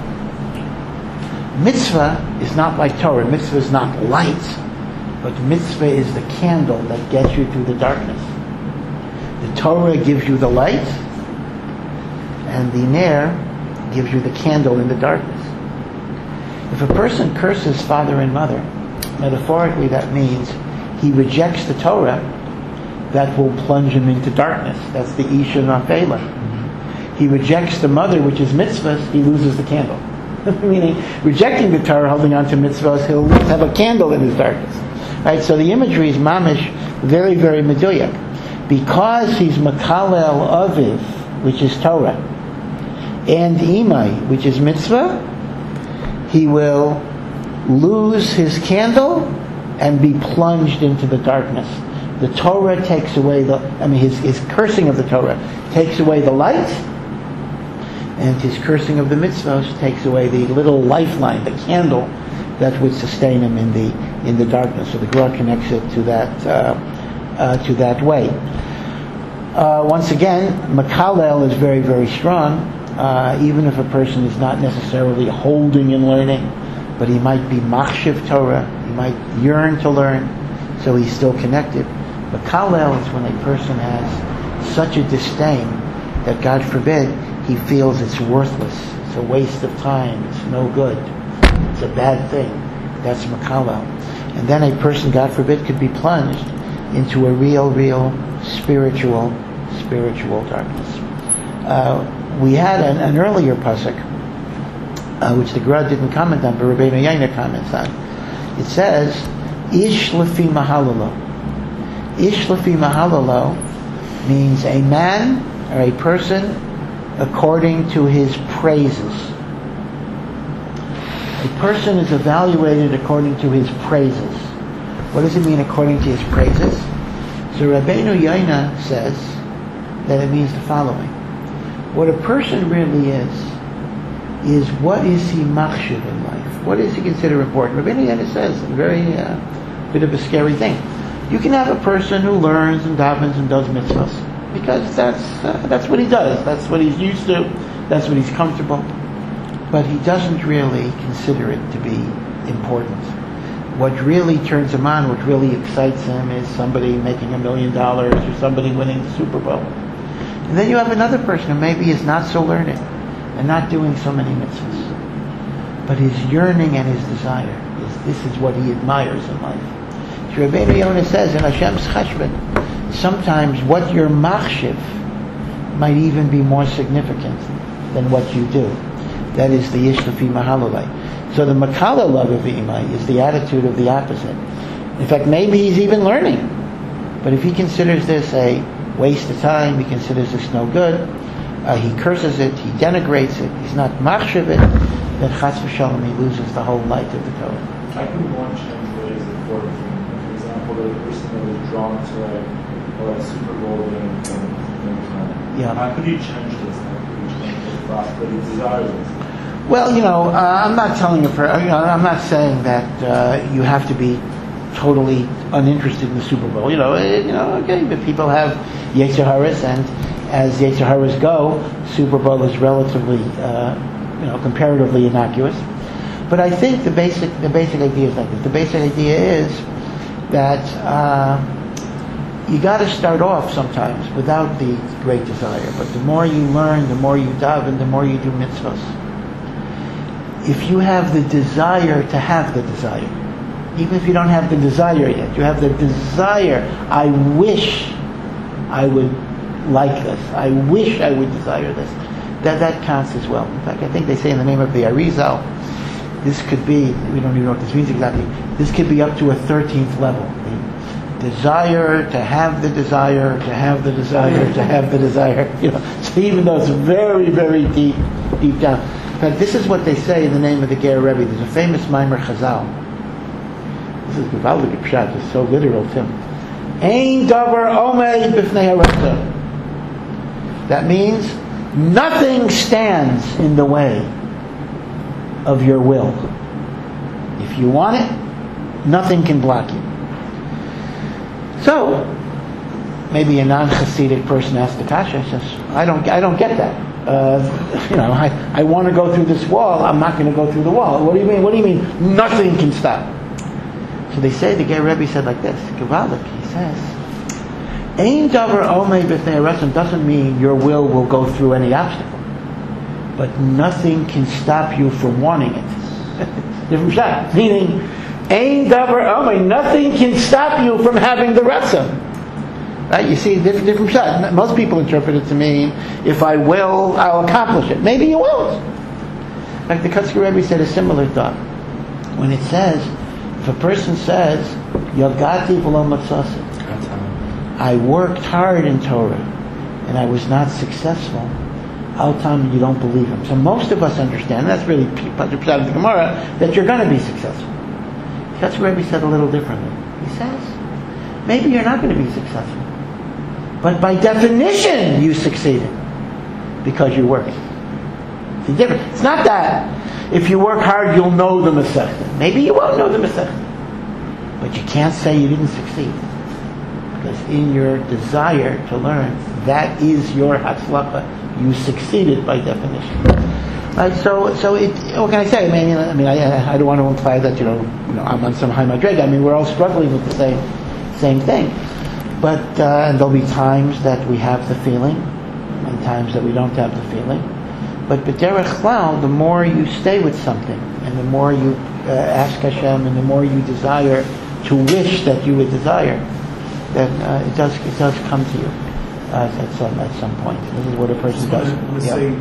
Mitzvah is not like Torah. Mitzvah is not light, but mitzvah is the candle that gets you through the darkness. The Torah gives you the light, and the Ner gives you the candle in the darkness. If a person curses father and mother, metaphorically that means he rejects the Torah that will plunge him into darkness. That's the Isha Nafela. He rejects the mother, which is mitzvahs, he loses the candle. Meaning, rejecting the Torah, holding on to mitzvahs, he'll have a candle in his darkness. Right? So the imagery is mamish, very, very meduyak. Because he's makalel aviv, which is Torah, and imai, which is mitzvah, he will lose his candle and be plunged into the darkness. The Torah takes away his cursing of the Torah takes away the light, and his cursing of the mitzvahs takes away the little lifeline, the candle that would sustain him in the darkness. So the Gemara connects it to that way. Once again, makalel is very, very strong. Even if a person is not necessarily holding and learning, but he might be machshiv Torah, he might yearn to learn, so he's still connected. Makalel is when a person has such a disdain that, God forbid, he feels it's worthless, it's a waste of time, it's no good, it's a bad thing. That's makalel. And then a person, God forbid, could be plunged into a real spiritual darkness. We had an earlier pasuk, which the Gemara didn't comment on, but Rabbeinu Yaina comments on. It says, Ish lefi mahalalo. Ish lefi mahalalo means a man or a person according to his praises. A person is evaluated according to his praises. What does it mean according to his praises? So Rabbeinu Yaina says that it means the following. What a person really is what is he machshiv in life? What does he consider important? Rabbeinu Yaina says a very bit of a scary thing. You can have a person who learns and davens and does mitzvahs because that's what he does. That's what he's used to. That's what he's comfortable. But he doesn't really consider it to be important. What really turns him on, what really excites him, is somebody making $1 million or somebody winning the Super Bowl. And then you have another person who maybe is not so learning and not doing so many mitzvahs. But his yearning and his desire this is what he admires in life. So Rabbeinu Yonah says in Hashem's cheshbon, sometimes what you're machshiv might even be more significant than what you do. That is the ish lefi mahalolai. So the makalel of imai is the attitude of the opposite. In fact, maybe he's even learning. But if he considers this a waste of time, he considers this no good, he curses it, he denigrates it, he's not machshiv it, then chas v'shalom he loses the whole light of the Torah. How can one change ways of working? For example, the person that is drawn to a Super Bowl game Yeah. How could he change this? How could he change the thought that he desires? Well, I'm not telling I'm not saying that you have to be totally uninterested in the Super Bowl. Okay, but people have Yetzer Haras, and as Yetzer Haras go, Super Bowl is relatively, comparatively innocuous. But I think the basic idea is like this. The basic idea is that you got to start off sometimes without the great desire. But the more you learn, the more you daven, the more you do mitzvahs. If you have the desire to have the desire, even if you don't have the desire yet, you have the desire, I wish I would like this, I wish I would desire this, that counts as well. In fact, I think they say in the name of the Arizal, this could be, we don't even know what this means exactly, this could be up to a 13th level. The desire to have the desire, to have the desire, to have the desire. So even though it's very, very deep down. In fact, this is what they say in the name of the Ger Rebbe. There's a famous Maimer Chazal. This is Gewaldige Pshat. It's so literal, Tim. Ein davar omed b'fnei harasa. That means nothing stands in the way of your will. If you want it, nothing can block you. So, maybe a non-Hasidic person asks the kasha, says, I don't get that. I want to go through this wall, I'm not going to go through the wall. What do you mean? What do you mean nothing can stop? So they say, the Ger Rebbe said like this, Gewaldik, he says, Ein davar omei b'fnei harasa doesn't mean your will go through any obstacle. But nothing can stop you from wanting it. Different shot. Meaning, Ein davar omei, nothing can stop you from having the ratzon. Right? You see, different shot. Most people interpret it to mean, if I will, I'll accomplish it. Maybe you won't. fact, the Kotzker Rebbe said a similar thought. When it says, if a person says, Yagati v'lo matzasi, I worked hard in Torah and I was not successful, I'll tell him you don't believe him. So most of us understand, that's really 100% of the Gemara, that you're going to be successful. That's where Rebbe said a little differently. He says, maybe you're not going to be successful, but by definition you succeeded because you worked. It's different. It's not that if you work hard you'll know the Masechta. Maybe you won't know the Masechta, but you can't say you didn't succeed. Because in your desire to learn, that is your hatzlacha. You succeeded by definition. Right? So what can I say? I don't want to imply that I'm on some high madrega. We're all struggling with the same thing. But and there'll be times that we have the feeling, and times that we don't have the feeling. But b'derech klal, the more you stay with something, and the more you ask Hashem, and the more you desire to wish that you would desire, then it does come to you at some point. This is what a person does. I want to say,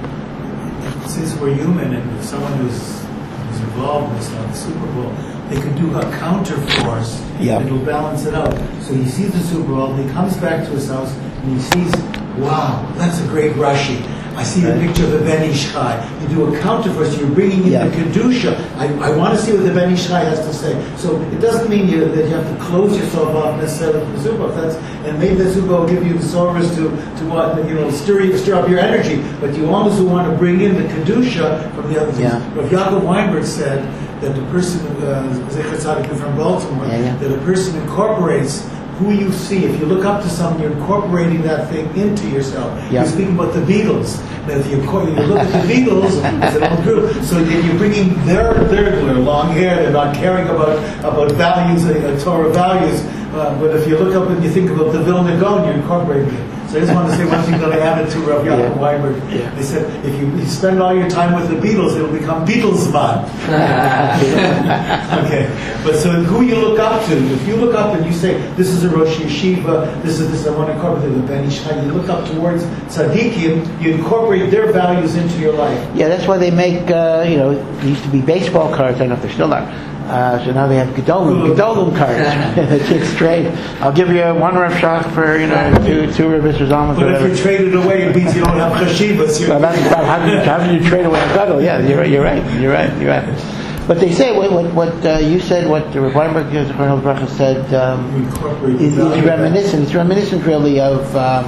since we're human, and if someone who's involved in the Super Bowl, they can do a counter force. Yep. It'll balance it out. So he sees the Super Bowl, he comes back to his house, and he sees, wow, that's a great Rashi. I see the picture of the Ben Ish Chai. You do a counter force, you're bringing in the Kedusha. I want to see what the Ben Ish Chai has to say. So it doesn't mean that you have to close yourself off necessarily from the Super Bowl. And maybe the Super Bowl will give you the source to what, stir up your energy. But you also want to bring in the Kedusha from the other things. Rav Yaakov Weinberg said that the person, Zecher Tzadik from Baltimore, that a person incorporates who you see. If you look up to someone, you're incorporating that thing into yourself. Yep. You're speaking about the Beatles. That if you look at the Beatles, it's an old group. So you're bringing their long hair. They're not caring about values, Torah values. But if you look up and you think about the Vilna Gaon, you're incorporating it. So I just want to say one thing that I added to Rav Yaakov Weinberg. They said, if you spend all your time with the Beatles, it'll become Beatlesman. Okay. But so who you look up to, if you look up and you say, this is a Rosh Yeshiva, this, I want to incorporate the Ben Ish Chai, you look up towards Tzaddikim, you incorporate their values into your life. Yeah, that's why they make, it used to be baseball cards, I don't know if they're still there. So now they have Gedolim cards. The kids trade. I'll give you one Rav Shach for, two Rav Mr. Zalman. But if you trade it away, it means you don't have chashivas. Well, that's about how do you trade away a gadol? Yeah, you're right. But they say what you said, what Rav Weinberg Bracha said is reminiscent. It's reminiscent really of a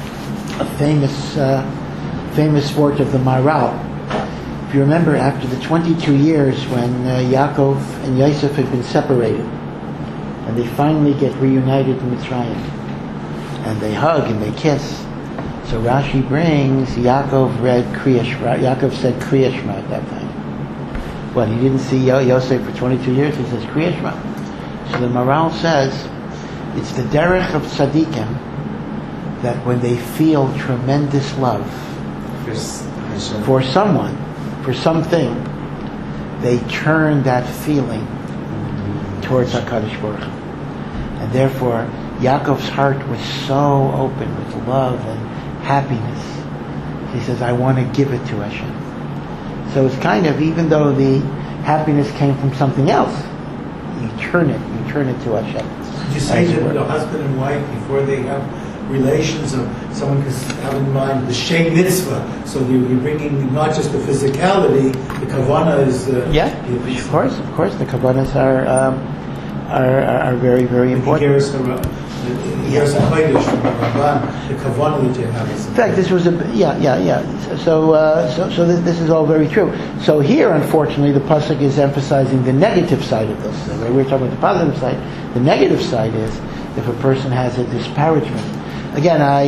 famous sport of the Maharal. If you remember, after the 22 years when Yaakov and Yosef had been separated, and they finally get reunited in Mitzrayim, and they hug and they kiss. So Rashi brings Yaakov read Kriya Shema. Yaakov said Kriya Shema at that time. Well, he didn't see Yosef for 22 years. He says Kriya Shema. So the Maharal says it's the derech of tzaddikim that when they feel tremendous love for someone, for something, they turn that feeling towards HaKadosh Baruch Hu. And therefore, Yaakov's heart was so open with love and happiness. He says, I want to give it to Hashem. So it's kind of, even though the happiness came from something else, you turn it to Hashem. Did you say that the husband and wife, before they have relations, of someone can have in mind the Shei Mitzvah, so you're bringing not just the physicality, the kavanah is the... Yeah, of course, the kavanas are very, very important. The kavanah that you have. In fact, this was So this is all very true. So here, unfortunately, the pasuk is emphasizing the negative side of this. So we're talking about the positive side. The negative side is if a person has a disparagement. Again, I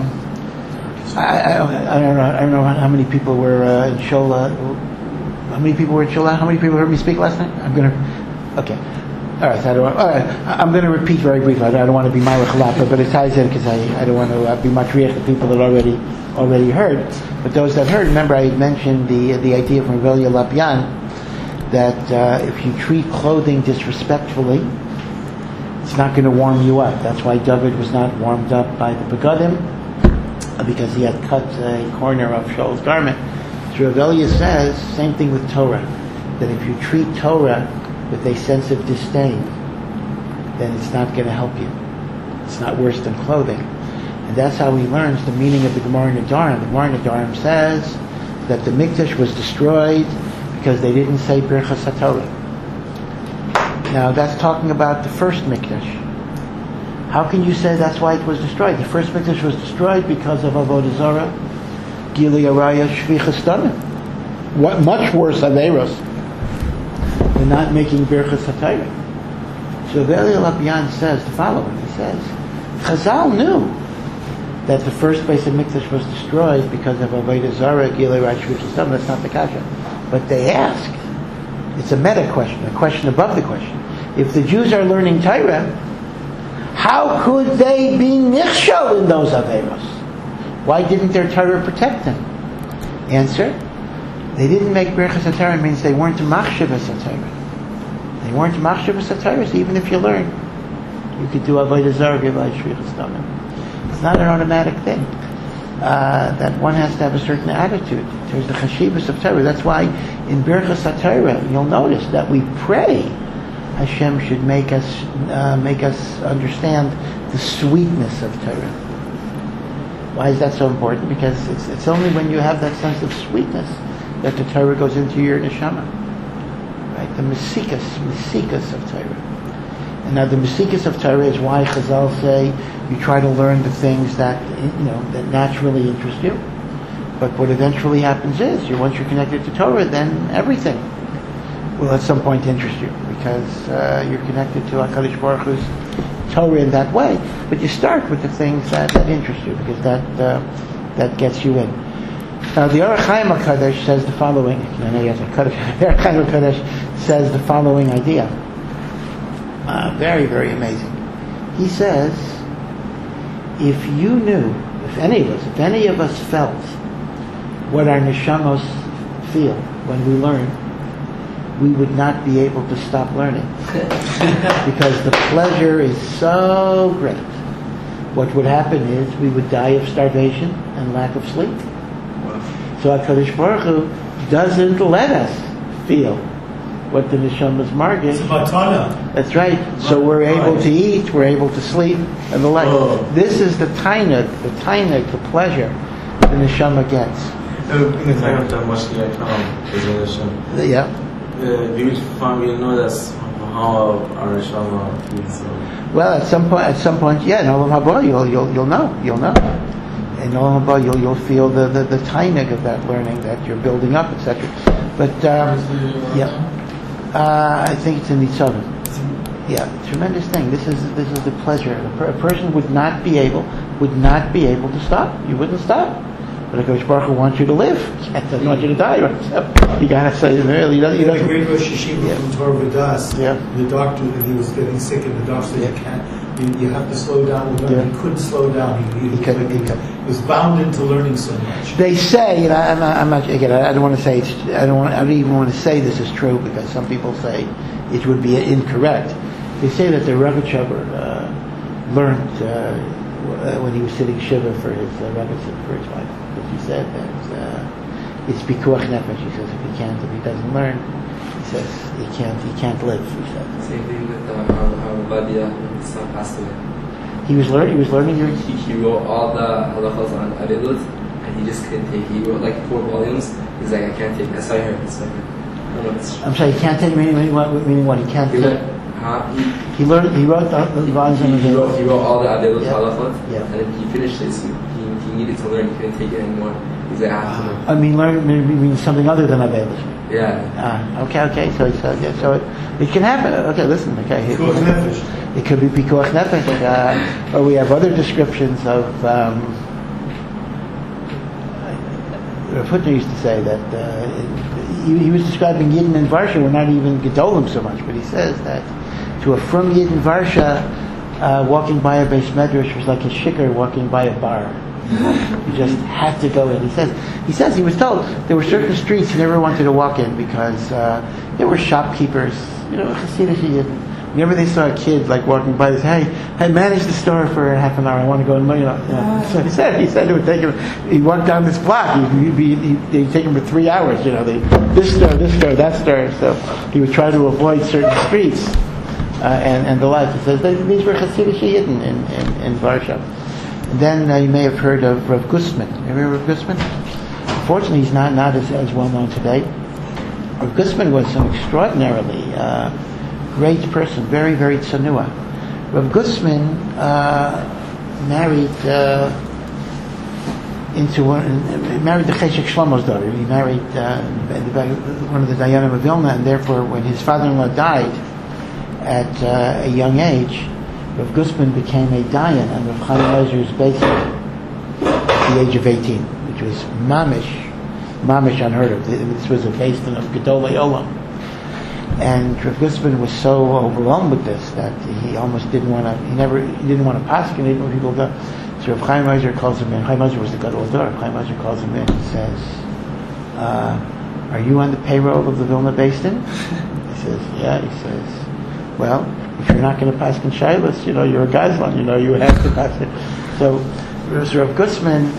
don't know how many people were in Shola. How many people were in Shola? How many people heard me speak last night? Okay. All right. I'm going to repeat very briefly. I don't want to be Marich Lapa, but it ties in because I don't want to be matriach the people that already heard. But those that heard, remember I had mentioned the idea from Revelia Lapian that if you treat clothing disrespectfully, it's not going to warm you up. That's why David was not warmed up by the Begadim, because he had cut a corner of Shaul's garment. So Rav Elia says, same thing with Torah, that if you treat Torah with a sense of disdain, then it's not going to help you. It's not worse than clothing. And that's how he learns the meaning of the Gemara Nedarim. The Gemara Nedarim says that the Mikdash was destroyed because they didn't say Birchas HaTorah. Now that's talking about the first Mikdash. How can you say that's why it was destroyed? The first Mikdash was destroyed because of Avodah Zarah, Gili Araya, Shvichas Damim. What much worse Averos than not making Birchas HaTorah. So Veli Lapian says the following. He says, Chazal knew that the first base of Mikdash was destroyed because of Avodah Zarah, Gili Araya, Shvichas Damim. That's not the kasha. But they asked, it's a meta question, a question above the question. If the Jews are learning Torah, how could they be nichshol in those averos? Why didn't their Torah protect them? Answer: they didn't make Birchas HaTorah means they weren't machshavas HaTorah. They weren't machshavas HaTorah. So even if you learn, you could do avodah zarah, shvichas damim. It's not an automatic thing. That one has to have a certain attitude. There's the chashivas of Torah. That's why in Birchas HaTorah you'll notice that we pray Hashem should make us understand the sweetness of Torah. Why is that so important? Because it's only when you have that sense of sweetness that the Torah goes into your neshama. Right? The mesikas of Torah. And now the mesikas of Torah is why Chazal say you try to learn the things that that naturally interest you. But what eventually happens is, once you're connected to Torah, then everything will at some point interest you, because you're connected to HaKadosh Baruch Hu's Torah in that way. But you start with the things that interest you, because that gets you in. Now the Orach Chaim HaKadosh says the following. The Orach Chaim HaKadosh says the following idea. Very, very amazing. He says, if you knew, if any of us felt what our neshamos feel when we learn, we would not be able to stop learning. Because the pleasure is so great. What would happen is we would die of starvation and lack of sleep. So HaKadosh Baruch Hu doesn't let us feel what the neshama's marg is. It's a matana. That's right. So we're able to eat, we're able to sleep, and the like. This is the tainug, the pleasure the neshama gets. Yeah. We know that's how our neshama feels. Well, at some point, yeah. In Olam Haba, you'll know. In Olam Haba, you'll feel the tainug of that learning that you're building up, etc. But I think it's in Nitzavim. Yeah, tremendous thing. This is the pleasure. A person would not be able to stop. You wouldn't stop. But HaKadosh Baruch Hu wants you to live. He doesn't want you to die. Right? So you gotta say really. You don't. Great Rosh Hashiva from Torah Vodas. Yeah. The doctor, he was getting sick, and the doctor said, "You can't. You have to slow down." He couldn't slow down. He was bound into learning so much. They say, and I'm not again. I don't want to say it's. I don't even want to say this is true, because some people say it would be incorrect. They say that the Rebbetzhaber learned when he was sitting shiva for his for his wife. But he said that it's pikuach nefesh. He says if he doesn't learn, he says he can't live. He said. Same thing with Vadia, his son passed away. He was learning. He wrote all the halachos on Arilut, and he just couldn't take. He wrote like 4 volumes. He's like, I can't take. That's why I heard. I'm sorry. He can't take. Meaning what? He can't. He wrote the volumes. He wrote all the Arilut halachos, yeah. and then he finished it. So he needed to learn. He couldn't take it anymore. He's like, I have to learn. I mean, learn means something other than Avelis. Yeah. Okay. So it can happen. Okay, listen. Okay. It could be pikuach nefesh. Or we have other descriptions of. Rav Hutner used to say that he was describing Yidden in Varsha. We're not even Gedolim so much, but he says that to a frum Yid in Varsha, walking by a Beis Medrash was like a shikar walking by a bar. You just had to go in. He says he was told there were certain streets he never wanted to walk in because there were shopkeepers, Hasidic Yidden, Whenever they saw a kid like walking by, they say, "Hey, I managed the store for half an hour. I want to go and So he said it would take him. He walked down this block. He'd take him for 3 hours. This store, that store. So he would try to avoid certain streets and the like. He says these were Hasidic Yidden in Warsaw. And then you may have heard of Rav Gustman. Have you heard of Rav Gustman? Unfortunately, he's not as well known today. Rav Gustman was an extraordinarily great person, very, very tzanua. Rav Gustman married the Cheshek Shlomo's daughter. He married one of the Dayanim of Vilna, and therefore, when his father-in-law died at a young age, Rav Gustman became a Dayan, and Rav Chaim Ozer was based at the age of 18, which was mamish unheard of. This was a based on Gedolei Olam. And Rav Gustman was so overwhelmed with this that he almost didn't want to. He didn't want to paskin. He didn't want people to. So Rav Chaim Ozer calls him in. Chaim Ozer was the Gadol Dor. Rav Chaim Ozer calls him in and says, "Are you on the payroll of the Vilna Beis Din?" He says, "Yeah." He says, "Well, if you're not going to paskin shaylos, you're a gazlan. You have to paskin." So Rav Gustman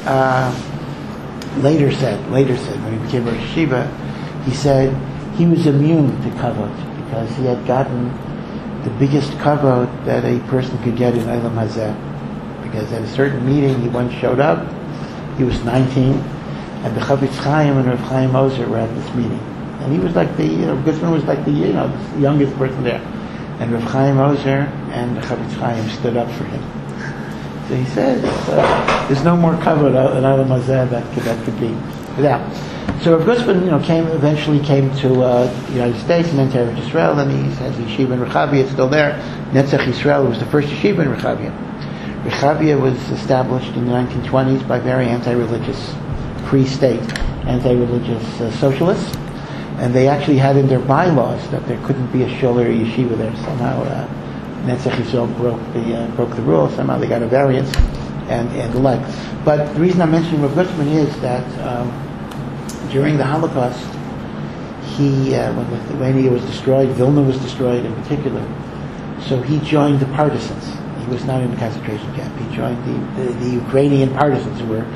later said when he became Rosh Yeshiva, he said he was immune to kavod because he had gotten the biggest kavod that a person could get in Eilam Hazeh. Because at a certain meeting, he once showed up. He was 19, and the Chavetz Chaim and Rav Chaim Ozer were at this meeting, and he was like Gustman was like the youngest person there, and Rav Chaim Ozer and the Chavetz Chaim stood up for him. So he says, "There's no more kavod in Eilam Hazeh that could be without." So Rav Gustman, eventually came to the United States and then to Eretz Yisrael, and he has the yeshiva in Rechavia. It's still there. Netzach Yisrael was the first yeshiva in Rechavia. Rechavia was established in the 1920s by very anti-religious, pre-state, anti-religious socialists, and they actually had in their bylaws that there couldn't be a shul or a yeshiva there. Somehow Netzach Yisrael broke the rule. Somehow they got a variance and the like. But the reason I'm mentioning Rav Gustman is that during the Holocaust, when Lithuania was destroyed, Vilna was destroyed in particular, so he joined the partisans. He was not in the concentration camp. He joined the Ukrainian partisans who were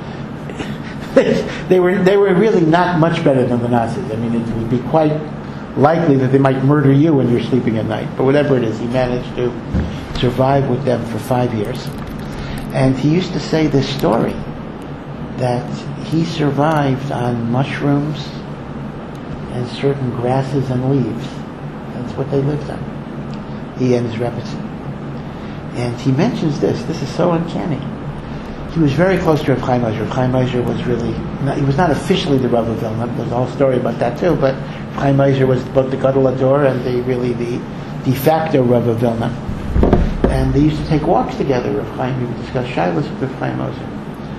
they were really not much better than the Nazis. I mean, it would be quite likely that they might murder you when you're sleeping at night. But whatever it is, he managed to survive with them for 5 years. And he used to say this story that he survived on mushrooms and certain grasses and leaves. That's what they lived on. He and his Rebbetzin. And he mentions this. This is so uncanny. He was very close to Rav Chaim Ozer. Rav Chaim Ozer was he was not officially the Rav of Vilna. There's a whole story about that too. But Rav Chaim Ozer was both the Gadol Ador and the de facto Rav of Vilna. And they used to take walks together. Rav Chaim, he would discuss shaylos with Rav Chaim Ozer.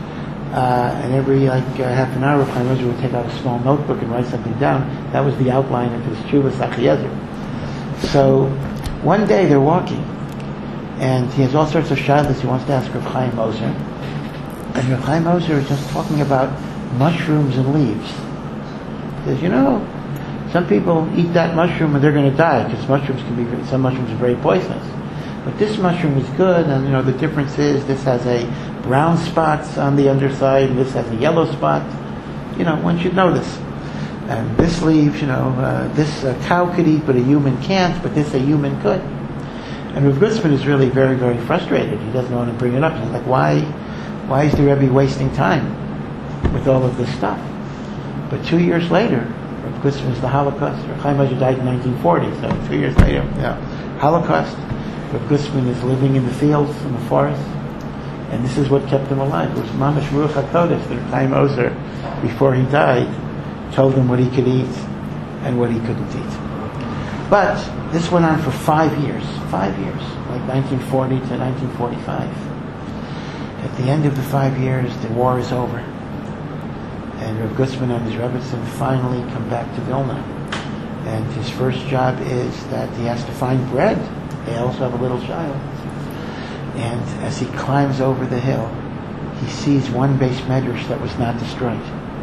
And every half an hour, Rav Chaim Ozer would take out a small notebook and write something down. That was the outline of his Tshuvas Achiezer. So one day they're walking, and he has all sorts of shaylos he wants to ask Rav Chaim Ozer. And Rav Chaim Ozer is just talking about mushrooms and leaves. He says, some people eat that mushroom and they're going to die because some mushrooms are very poisonous. But this mushroom is good, and the difference is this has a brown spots on the underside, and this has a yellow spot. One should know this. And this leaf, this cow could eat, but a human can't. But this a human could. And Rav Gustman is really very, very frustrated. He doesn't want to bring it up. He's like, why is the Rebbe wasting time with all of this stuff? But 2 years later, Rav Gustman is the Holocaust. Rav Chaim Ozer died in 1940, so 2 years later, Holocaust. Rav Gustman is living in the fields, in the forest, and this is what kept him alive. It was Mamash Ruach HaKodesh that Rav Chaim Ozer, before he died, told him what he could eat and what he couldn't eat. But this went on for 5 years, like 1940 to 1945. At the end of the 5 years, the war is over, and Rav Gustman and his Rebbetzin finally come back to Vilna, and his first job is that he has to find bread. They also have a little child. And as he climbs over the hill, he sees one base medrash that was not destroyed.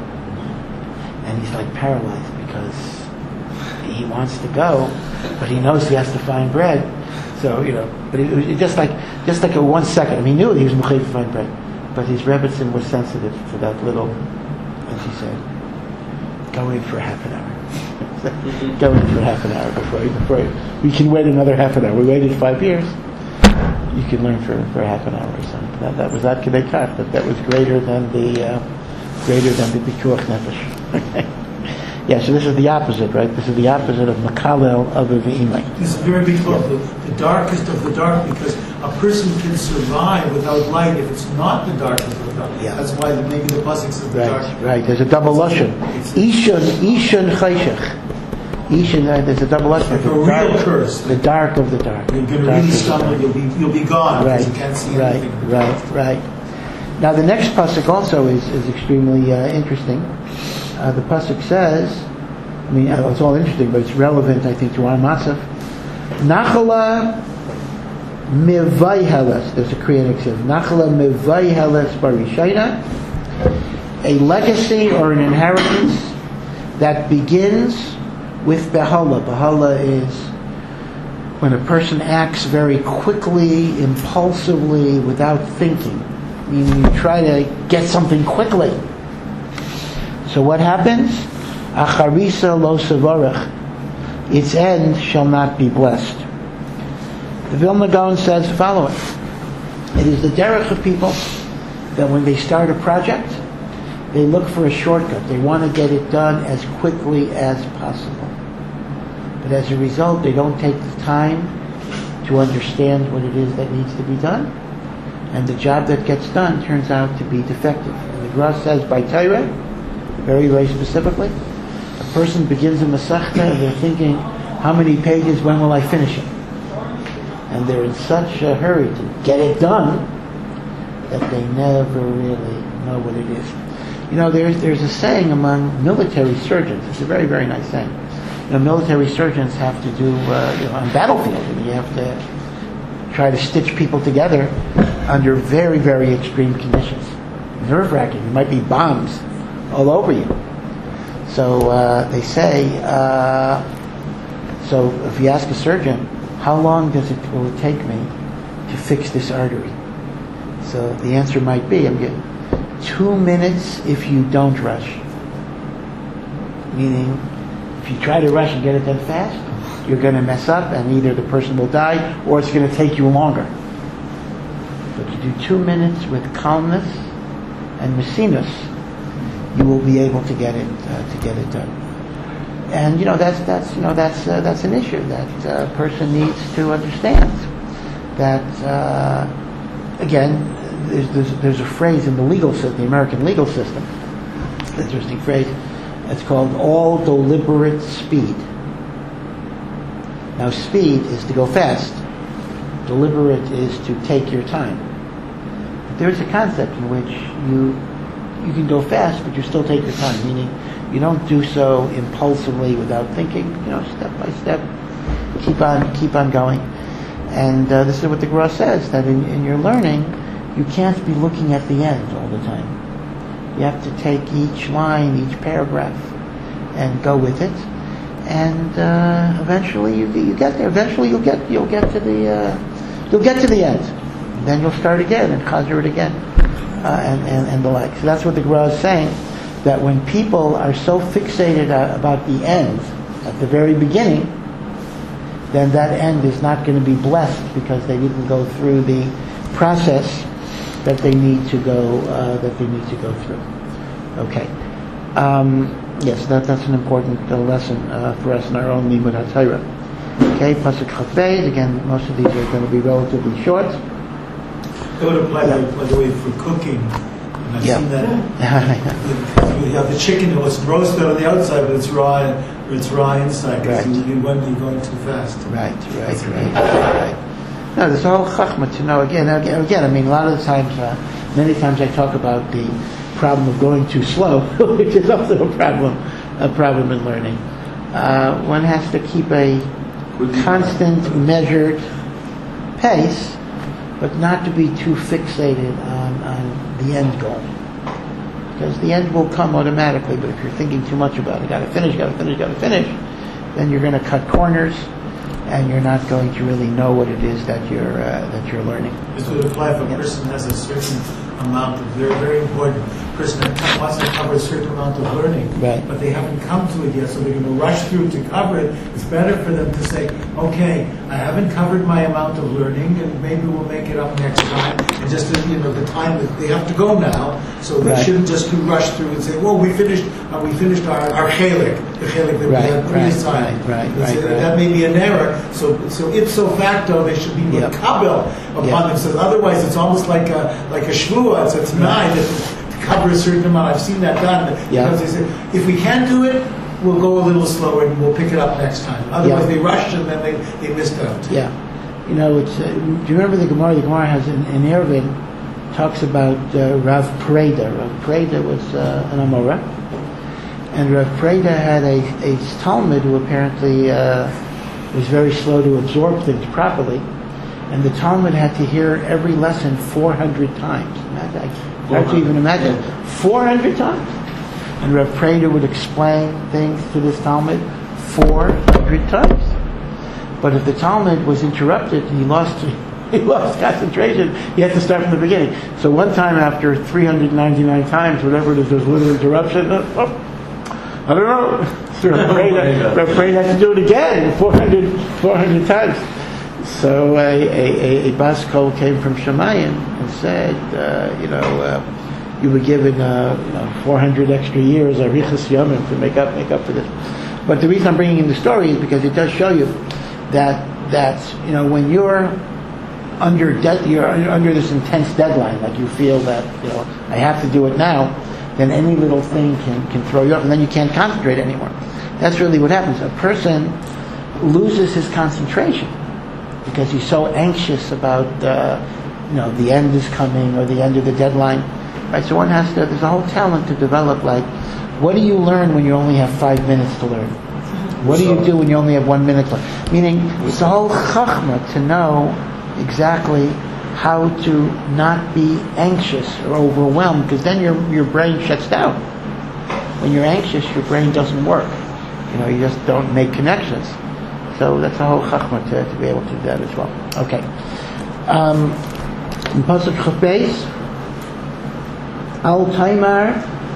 And he's like paralyzed because he wants to go, but he knows he has to find bread. So, but it was just like a 1 second. I mean, he knew he was Mechayiv fine bread, but his Rebbetzin was sensitive to that little, and she said, go in for half an hour. Go in for half an hour before we can wait another half an hour. We waited 5 years. You can learn for half an hour or something. That was that Kedei Kach, that was greater than the Bikuach Nefesh. Yeah, so this is the opposite, right? This is the opposite of Makalel of V'imai. This is very big club, the darkest of the dark, because a person can survive without light if it's not the darkest of the dark. Yeah. That's why maybe the pasuk says the dark. Right. There's a double lashon. Ishun chayshech. Ishun. There's a double lashon. Like a real curse. The dark of the dark. You're going to really stumble. You'll be gone because you can't see anything. Right. Now the next pasuk also is extremely interesting. The pasuk says, I mean, it's all interesting, but it's relevant, I think, to our Masaf. Nachala mevayheles. There's a Korean example. Nachala mevayheles barishayna. A legacy or an inheritance that begins with behala. Behala is when a person acts very quickly, impulsively, without thinking. Meaning you try to get something quickly. So what happens? Acharisa lo savarach. Its end shall not be blessed. The Vilna Gaon says the following. It is the derech of people that when they start a project, they look for a shortcut. They want to get it done as quickly as possible. But as a result, they don't take the time to understand what it is that needs to be done. And the job that gets done turns out to be defective. And the Gra says by Torah, very, very specifically, a person begins a Masechta and they're thinking, how many pages, when will I finish it? And they're in such a hurry to get it done that they never really know what it is. There's a saying among military surgeons. It's a very, very nice saying. Military surgeons have to do, on battlefield, you have to try to stitch people together under very, very extreme conditions. Nerve-wracking. There might be bombs all over you. So they say, so if you ask a surgeon, how long will it take me to fix this artery? So the answer might be, I'm getting 2 minutes if you don't rush. Meaning, if you try to rush and get it done fast, you're going to mess up and either the person will die or it's going to take you longer. But you do 2 minutes with calmness and messiness, you will be able to get it done. And that's an issue that a person needs to understand. That again, there's a phrase in the legal system, the American legal system. It's an interesting phrase. It's called all deliberate speed. Now, speed is to go fast. Deliberate is to take your time. But there's a concept in which you can go fast, but you still take your time. Meaning, you don't do so impulsively without thinking. Step by step, keep on going. And this is what the Gemara says, that in your learning, you can't be looking at the end all the time. You have to take each line, each paragraph, and go with it. And eventually you get there. Eventually you'll get to the end. And then you'll start again and chazer it again, and the like. So that's what the Gemara is saying, that when people are so fixated about the end at the very beginning, then that end is not going to be blessed because they didn't go through the process that they need to go through. Okay. Yes, that's an important lesson for us in our own Limud HaTorah. Okay, Pasuk Chafei. Again, most of these are going to be relatively short. It would apply, by the way, for cooking. And I've seen that. You have the chicken that was roasted on the outside, but it's raw inside because you're going too fast. Right. No, there's a whole chachma to know. Again. I mean, a lot of the times, many times I talk about the problem of going too slow, which is also a problem in learning. One has to keep a constant, measured pace, but not to be too fixated on the end goal. Because the end will come automatically, but if you're thinking too much about it, gotta finish, then you're going to cut corners, and you're not going to really know what it is that you're learning. This would apply if a person has a certain amount of, they're a very important person that wants to cover a certain amount of learning, right. But they haven't come to it yet, so they're going to rush through to cover it. It's better for them to say, okay, I haven't covered my amount of learning, and maybe we'll make it up next time. And just, the time that they have to go now, so they shouldn't just rush through and say, well, we finished our chelik, the chelik that we had previous time. That may be an error. So ipso facto, they should be makabel upon themselves. Otherwise, it's almost like a shvua. It's a tonight to cover a certain amount. I've seen that done. Because they say, if we can't do it, we'll go a little slower and we'll pick it up next time. Otherwise, they rushed and then they missed out. Yeah. It's. Do you remember the Gemara? The Gemara has in Eruvin talks about Rav Preda. Rav Preda was an Amora, and Rav Preda had a Talmud who apparently was very slow to absorb things properly, and the Talmud had to hear every lesson 400 times. Hard to even imagine. 400 times. And Rav Preda would explain things to this Talmud 400 times. But if the Talmud was interrupted and he lost concentration, he had to start from the beginning. So one time after 399 times, whatever it is, there's a little interruption. I don't know. So Rav Preda had to do it again 400 times. So a bas kol came from Shemayim and said, you were given 400 extra years, arichas yomim, to make up for this. But the reason I'm bringing in the story is because it does show you that when you're under this intense deadline, like you feel that I have to do it now, then any little thing can throw you off, and then you can't concentrate anymore. That's really what happens. A person loses his concentration because he's so anxious about the end is coming or the end of the deadline. Right? So one has to. There's a whole talent to develop. Like, what do you learn when you only have 5 minutes to learn? What do you do when you only have 1 minute left? Meaning, it's a whole chachma to know exactly how to not be anxious or overwhelmed, because then your brain shuts down. When you're anxious, your brain doesn't work. You just don't make connections. So that's a whole chachma to be able to do that as well. Okay. In Pasuk Chaf Beis, Al Taimar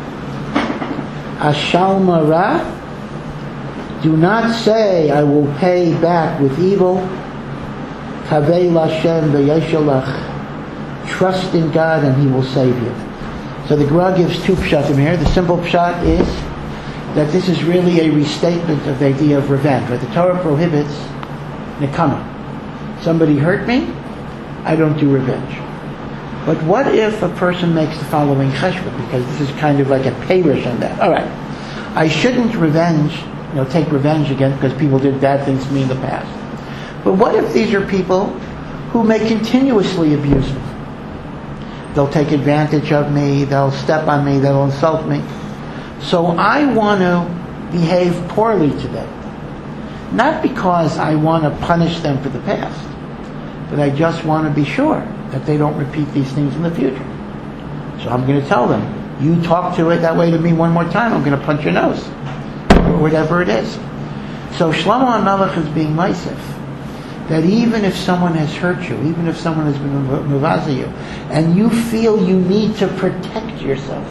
Ashalma Ra. Do not say, I will pay back with evil. Kavei Lashem v'yeshalach. Trust in God and He will save you. So the Gemara gives two pshatim here. The simple pshat is that this is really a restatement of the idea of revenge. Right? The Torah prohibits nekama. Somebody hurt me, I don't do revenge. But what if a person makes the following cheshbon? Because this is kind of like a payrish on that. All right, I shouldn't take revenge again because people did bad things to me in the past. But what if these are people who may continuously abuse me? They'll take advantage of me, they'll step on me, they'll insult me. So I want to behave poorly to them. Not because I want to punish them for the past, but I just want to be sure that they don't repeat these things in the future. So I'm going to tell them, you talk to it that way to me one more time, I'm going to punch your nose. Or whatever it is. So Shlomo HaMelech is being Meisef, that even if someone has hurt you, even if someone has been mevaza you, and you feel you need to protect yourself,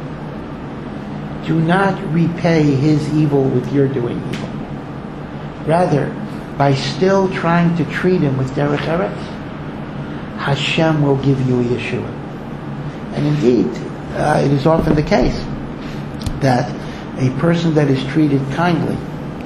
do not repay his evil with your doing evil. Rather, by still trying to treat him with derech eretz, Hashem will give you a Yeshua. And indeed, it is often the case that a person that is treated kindly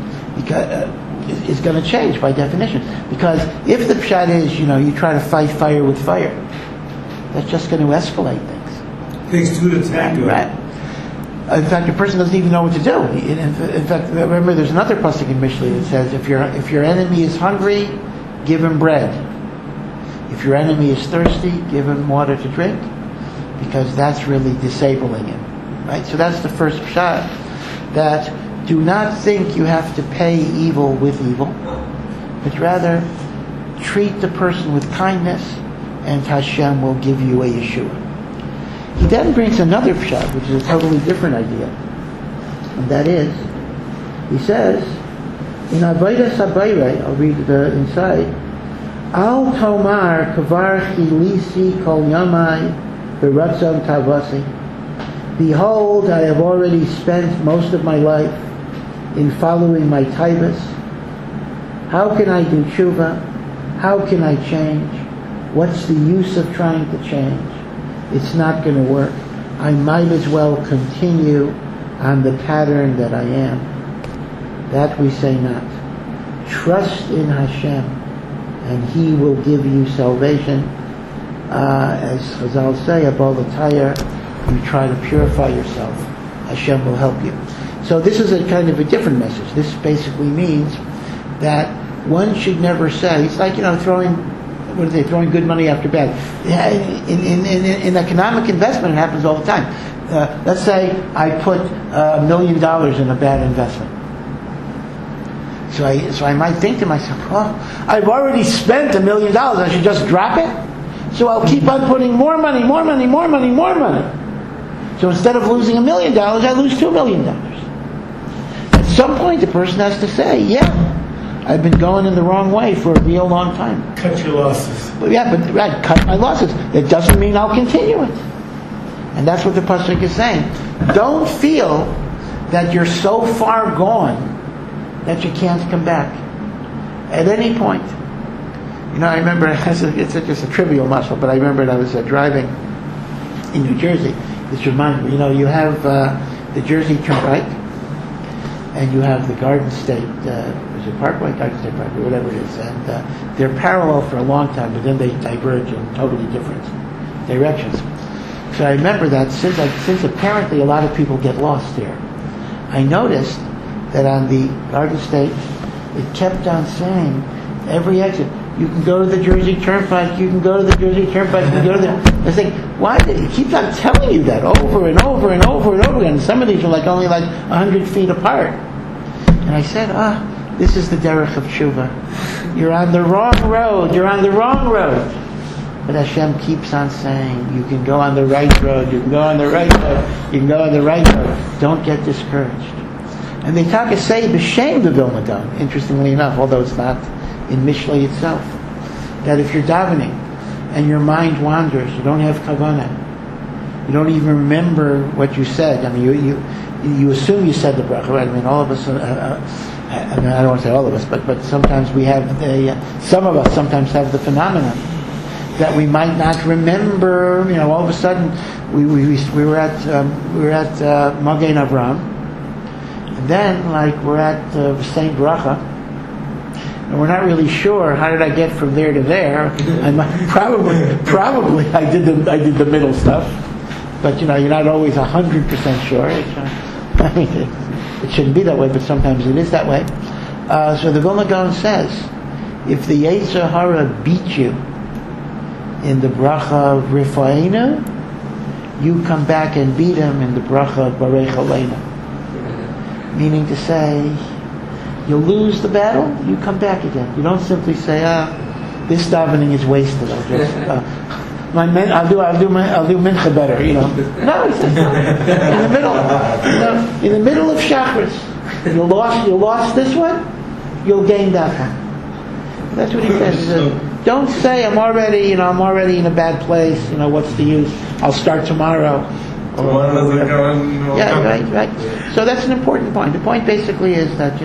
is going to change by definition. Because if the pshat is, you try to fight fire with fire, that's just going to escalate things. Takes two to tango. Right. In fact, the person doesn't even know what to do. In fact, remember, there's another pasuk in Mishlei that says, if your enemy is hungry, give him bread. If your enemy is thirsty, give him water to drink, because that's really disabling him. Right. So that's the first pshat. That do not think you have to pay evil with evil, but rather treat the person with kindness, and Hashem will give you a Yeshua. He then brings another pshat, which is a totally different idea, and that is, he says In Avodas Habayre, I'll read the inside. Al Tomar Kavar Chilisi Kol Yamai Beratzon Tavasi. Behold, I have already spent most of my life in following my taivas. How can I do tshuva? How can I change? What's the use of trying to change? It's not going to work. I might as well continue on the pattern that I am. That we say not. Trust in Hashem, and He will give you salvation. As Chazal say, above the tire, you try to purify yourself, Hashem will help you. So this is a kind of a different message. This basically means that one should never say, it's like, throwing good money after bad. In economic investment, it happens all the time. Let's say I put $1 million in a bad investment. So I might think to myself, I've already spent $1 million, I should just drop it? So I'll keep on putting more money. So instead of losing $1 million, I lose $2 million. At some point, the person has to say, I've been going in the wrong way for a real long time. Cut your losses. Cut my losses. That doesn't mean I'll continue it. And that's what the pasuk is saying. Don't feel that you're so far gone that you can't come back at any point. I remember, it's just a trivial muscle, but I remember I was driving in New Jersey. This reminds me, you have the Jersey Turnpike, and you have the Garden State, is it Parkway? Garden State Parkway, whatever it is. And they're parallel for a long time, but then they diverge in totally different directions. So I remember that since apparently a lot of people get lost here, I noticed that on the Garden State, it kept on saying, every exit, you can go to the Jersey Turnpike, you can go to the Jersey Turnpike, you can go to the... I was thinking, why? It keeps on telling you that over and over and over and over again. And some of these are only 100 feet apart. And I said, this is the derech of tshuva. You're on the wrong road. But Hashem keeps on saying, you can go on the right road, you can go on the right road, you can go on the right road. Don't get discouraged. And they talk a say b'shem the Vilna Gaon, interestingly enough, although it's not in Mishlei itself, that if you're davening and your mind wanders, you don't have kavanah, you don't even remember what you said. I mean, you assume you said the bracha, right? I mean, all of us. I don't want to say all of us, but sometimes we have some of us sometimes have the phenomenon that we might not remember. All of a sudden we were at Magen Avraham, and then we're at Saint Bracha. And we're not really sure how did I get from there to there. And probably I did the middle stuff, but you're not always 100% sure. I mean, it shouldn't be that way, but sometimes it is that way. So the Vilna Gaon says, if the Yetzer Hara beat you in the bracha of Rifa'ena, you come back and beat him in the bracha of Barech Aleinu. Meaning to say, you lose the battle, you come back again. You don't simply say, this davening is wasted. I'll just, I'll do mincha better. No, it's in the middle. In the middle of Shachris, you lost this one, you'll gain that one. That's what he says. He says, don't say I'm already in a bad place. What's the use? I'll start tomorrow. Yeah, right. So that's an important point. The point basically is that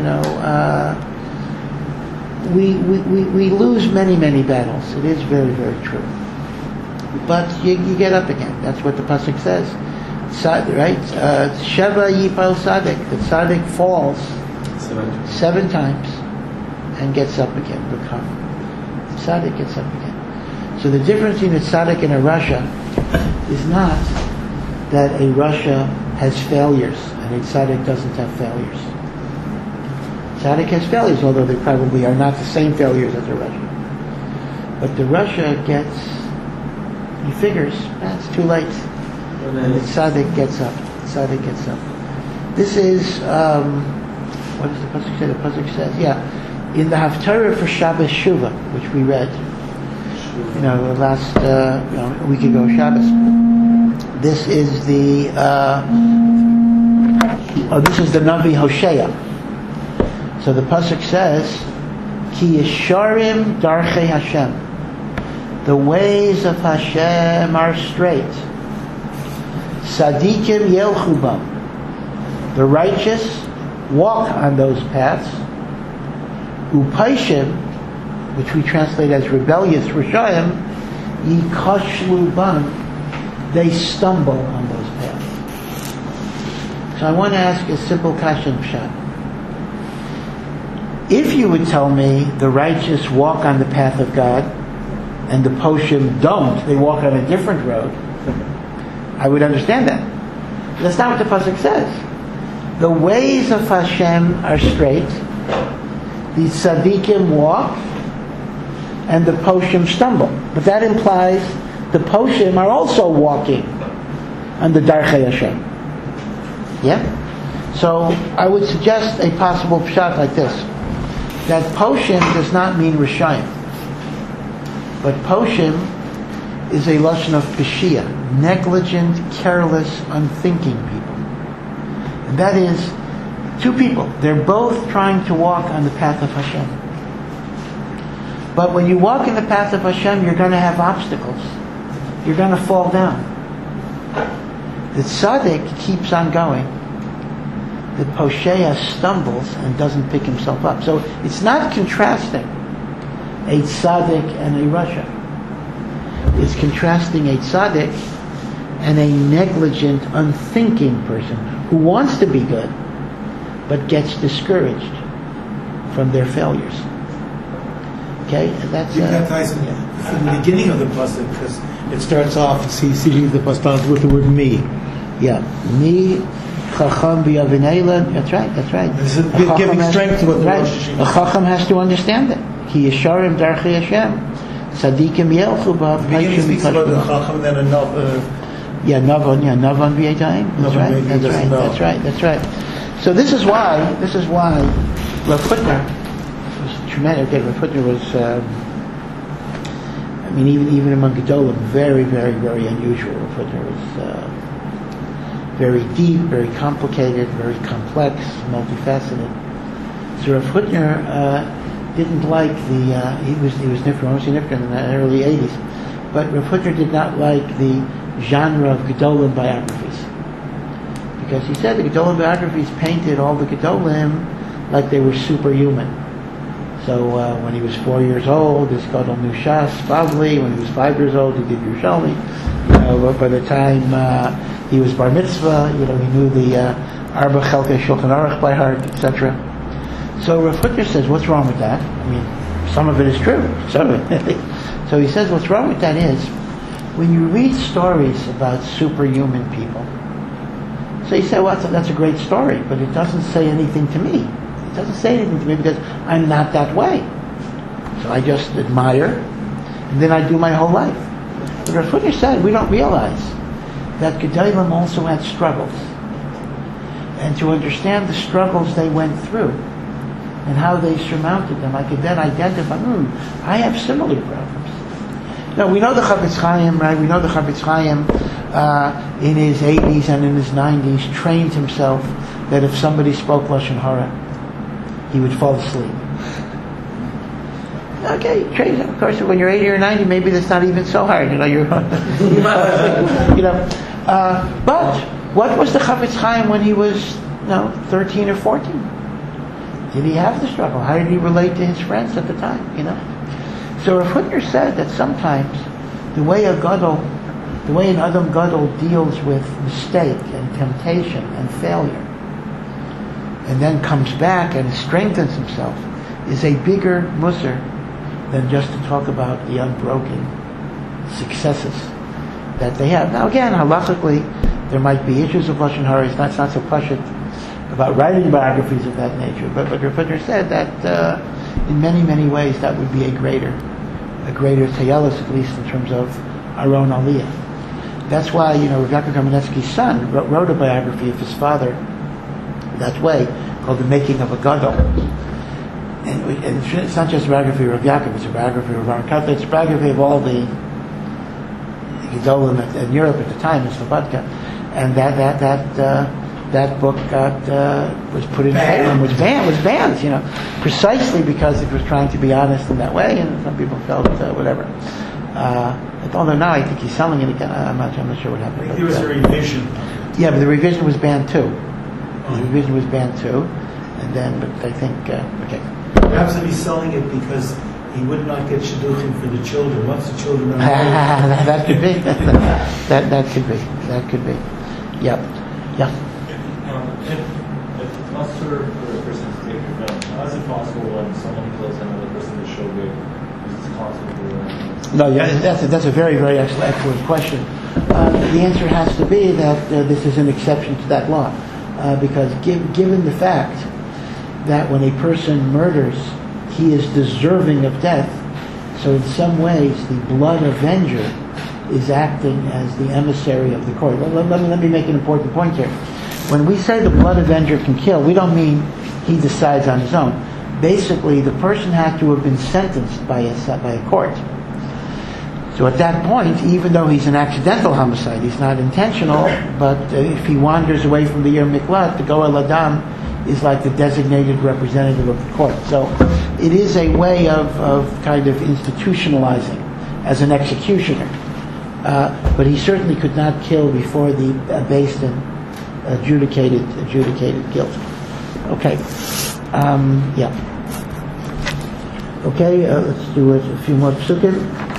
we lose many battles. It is very, very true. But you get up again. That's what the pasuk says. Right? Sheva yipal tzaddik. The tzaddik falls 7 times and gets up again. The tzaddik gets up again. So the difference between a tzaddik and a rasha is not that a rasha has failures and a tzaddik doesn't have failures. Tzaddik has failures, although they probably are not the same failures as a rasha. But the rasha he figures, it's too late. And the tzaddik gets up. This is, what does the pasuk say? The pasuk says, in the Haftarah for Shabbos Shuvah, which we read, last a week ago, Shabbos. This is the Navi Hosea. So the pasuk says, "Ki yesharim darchei Hashem." The ways of Hashem are straight. Sadikim yelchu bam. The righteous walk on those paths. Upaishim, which we translate as rebellious Rishayim, yikashlu bam. They stumble on those paths. So I want to ask a simple question, Pshat. If you would tell me the righteous walk on the path of God and the Poshim don't, they walk on a different road, I would understand that. That's not what the pasuk says. The ways of Hashem are straight. The tzaddikim walk, and the Poshim stumble. But that implies the Poshim are also walking on the Darchei Hashem. Yeah? So I would suggest a possible pshat like this. That Poshim does not mean Rishayim. But Poshim is a lashon of Peshia, negligent, careless, unthinking people. And that is two people. They're both trying to walk on the path of Hashem. But when you walk in the path of Hashem, you're going to have obstacles. You're going to fall down. The tzaddik keeps on going. The posheya stumbles and doesn't pick himself up. So it's not contrasting a tzaddik and a rasha. It's contrasting a tzaddik and a negligent, unthinking person who wants to be good but gets discouraged from their failures. Okay, and that's that ties in from the beginning of the pasuk, because it starts off. See the pasuk starts with the word me. Yeah, me, chacham b'yavinayla. That's right. This is giving strength to what the right. A chacham has to understand it. Ki yesharim darchei Hashem, tzaddikim yelchu b'av. The beginning speaks about the chacham, then a navan v'yadayim. That's right. So this is why Rav Hutner was tremendous. Okay, Rav Hutner was, even among Gedolim, very, very, very unusual. Rav Hutner was very deep, very complicated, very complex, multifaceted. So Rav Hutner didn't like he was mostly Nifter in the early 80s, but Rav Hutner did not like the genre of Gedolim biographies. Because he said the Gedolim biographies painted all the Gedolim like they were superhuman. So when he was 4 years old, this Gadol knew Shas, Bavli. When he was 5 years old, he did Yerushalmi. By the time he was Bar Mitzvah, he knew the Arba Chelkei Shulchan Aruch by heart, etc. So Rav Hutner says, what's wrong with that? Some of it is true. Some of it. So he says, what's wrong with that is, when you read stories about superhuman people, so you say, well, that's a great story, but it doesn't say anything to me. It doesn't say anything to me because I'm not that way. So I just admire, and then I do my whole life. But Rav Hutner said, we don't realize that Gedolim also had struggles. And to understand the struggles they went through, and how they surmounted them, I could then identify, I have similar problems. Now, we know the Chavetz Chaim, right? We know the Chavetz Chaim in his 80s and in his 90s trained himself that if somebody spoke Lashon Hara, he would fall asleep. Okay, train. Of course, when you're 80 or 90, maybe that's not even so hard. But what was the Chavetz Chaim when he was 13 or 14? Did he have the struggle? How did he relate to his friends at the time? So Rav Hutner said that sometimes the way an Adam Gadol deals with mistake and temptation and failure, and then comes back and strengthens himself, is a bigger musar than just to talk about the unbroken successes that they have. Now again, halachically, there might be issues of Lashon Hara. That's not so pashut about writing biographies of that nature. But Rav Hutner said that in many, many ways that would be a greater tayalus, at least in terms of our own aliyah. That's why, Rav Yaakov Kamenetsky's son wrote a biography of his father that way, called The Making of a Gadol. And it's not just a biography of Rav Yaakov, it's a biography of Aaron Kotler, it's a biography of all the Gedolim in Europe at the time, in Slobodka. And that book was put in was banned, precisely because it was trying to be honest in that way, and some people felt whatever. Although now I think he's selling it again. I'm not sure what happened. There was a revision. Yeah, but the revision was banned too. The revision was banned too, and then, but I think okay. Perhaps he's selling it because he would not get shidduchim for the children. Once the children are that could be. that could be. Yep. Yeah. If it's muster for a person to take revenge, how is it possible when someone kills another person to show good? Is it possible? No, yeah, that's a very, very excellent question. The answer has to be that this is an exception to that law, because given the fact that when a person murders, he is deserving of death, so in some ways the blood avenger is acting as the emissary of the court. Let me make an important point here. When we say the blood avenger can kill, we don't mean he decides on his own. Basically, the person had to have been sentenced by a court. So at that point, even though he's an accidental homicide, he's not intentional, but if he wanders away from the Yer Miklat, the Goel Adam is like the designated representative of the court. So it is a way of kind of institutionalizing as an executioner. But he certainly could not kill before the Beis Din adjudicated guilt. Okay. Yeah. Okay, let's do a few more psukim.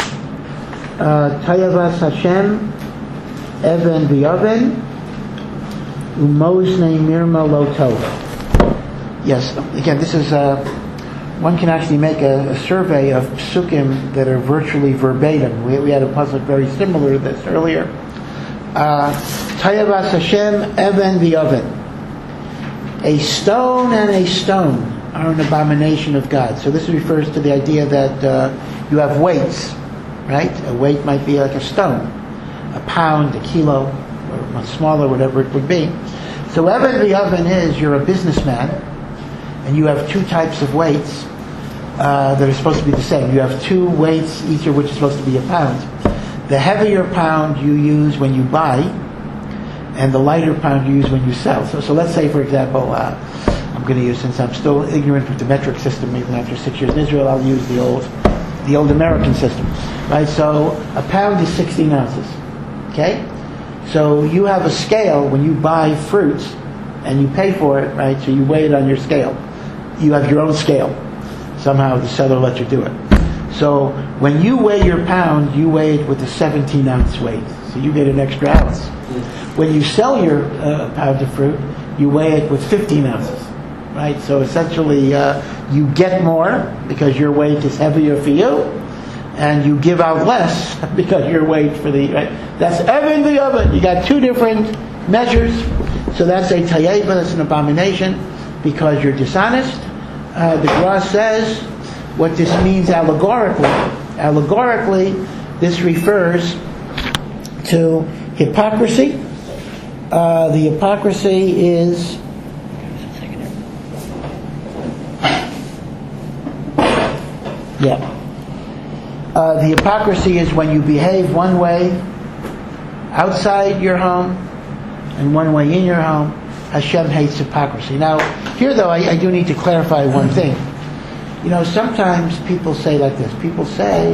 Tayavas Hashem, Even v'Yoven, Umozne Mirma Lo Tova. Yes, again, this is, one can actually make a survey of psukim that are virtually verbatim. We had a puzzle very similar to this earlier. Tayavas Hashem, Even v'Yoven. A stone and a stone are an abomination of God. So this refers to the idea that you have weights, right? A weight might be like a stone, a pound, a kilo, or much smaller, whatever it would be. So Even v'Yoven is, you're a businessman, and you have two types of weights that are supposed to be the same. You have two weights, each of which is supposed to be a pound. The heavier pound you use when you buy, and the lighter pound you use when you sell. So let's say, for example, I'm going to use, since I'm still ignorant of the metric system, even after 6 years in Israel, I'll use the old American system, right? So a pound is 16 ounces, okay? So you have a scale when you buy fruits, and you pay for it, right? So you weigh it on your scale. You have your own scale. Somehow the seller lets you do it. So when you weigh your pound, you weigh it with a 17-ounce weight. So you get an extra ounce. When you sell your pound of fruit, you weigh it with 15 ounces, right? So essentially, you get more because your weight is heavier for you, and you give out less because your weight for the, right? That's Even v'Yoven. You got two different measures. So that's a tayeva, that's an abomination because you're dishonest. The Gemara says what this means allegorically. Allegorically, this refers to hypocrisy. The hypocrisy is the hypocrisy is when you behave one way outside your home and one way in your home. Hashem hates hypocrisy. Now, here though, I do need to clarify one thing. Sometimes people say like this. People say,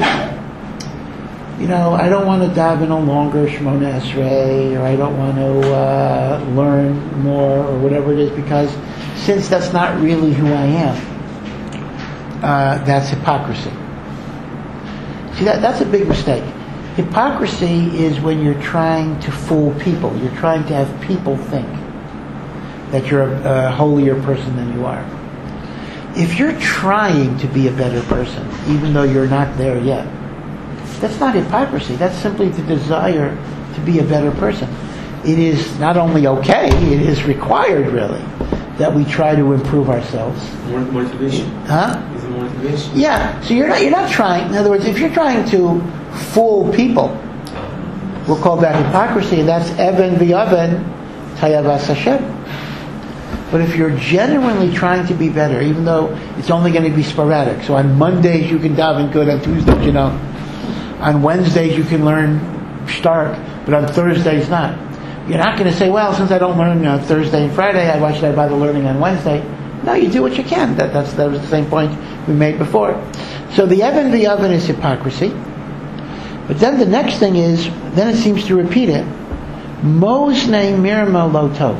I don't want to daven no longer Shemona Esrei, or I don't want to learn more, or whatever it is, because since that's not really who I am, that's hypocrisy. See, that's a big mistake. Hypocrisy is when you're trying to fool people. You're trying to have people think that you're a holier person than you are. If you're trying to be a better person, even though you're not there yet, that's not hypocrisy. That's simply the desire to be a better person. It is not only okay, it is required, really, that we try to improve ourselves. More motivation. Huh? Is it motivation? Yeah. So you're not trying. In other words, if you're trying to fool people, we'll call that hypocrisy, and that's Even v'Yoven Tayavas Hashem. But if you're genuinely trying to be better, even though it's only going to be sporadic, so on Mondays you can daven good, on Tuesdays you don't. On Wednesdays you can learn stark, but on Thursdays not. You're not going to say, well, since I don't learn Thursday and Friday, why should I bother learning on Wednesday? No, you do what you can. That was the same point we made before. So the Even v'Oven is hypocrisy. But then the next thing is, then it seems to repeat it, Moznei Mirma Lo Tov.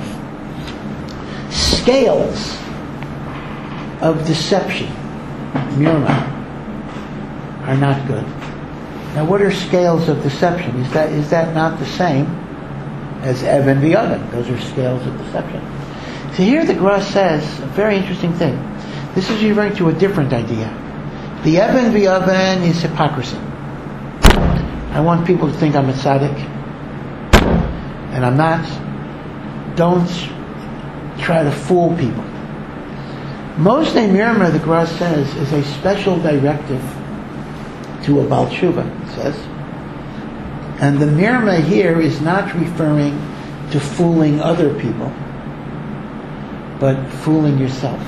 Scales of deception, Mirma, are not good. Now what are scales of deception? Is that not the same as Even v'Oven? Those are scales of deception. So here the Gra says a very interesting thing. This is referring to a different idea. The Even v'Oven is hypocrisy. I want people to think I'm a tzaddik, and I'm not. Don't try to fool people. Moznei Mirma, the Gra says, is a special directive to a Baal Tshuva, it says. And the Mirma here is not referring to fooling other people, but fooling yourself.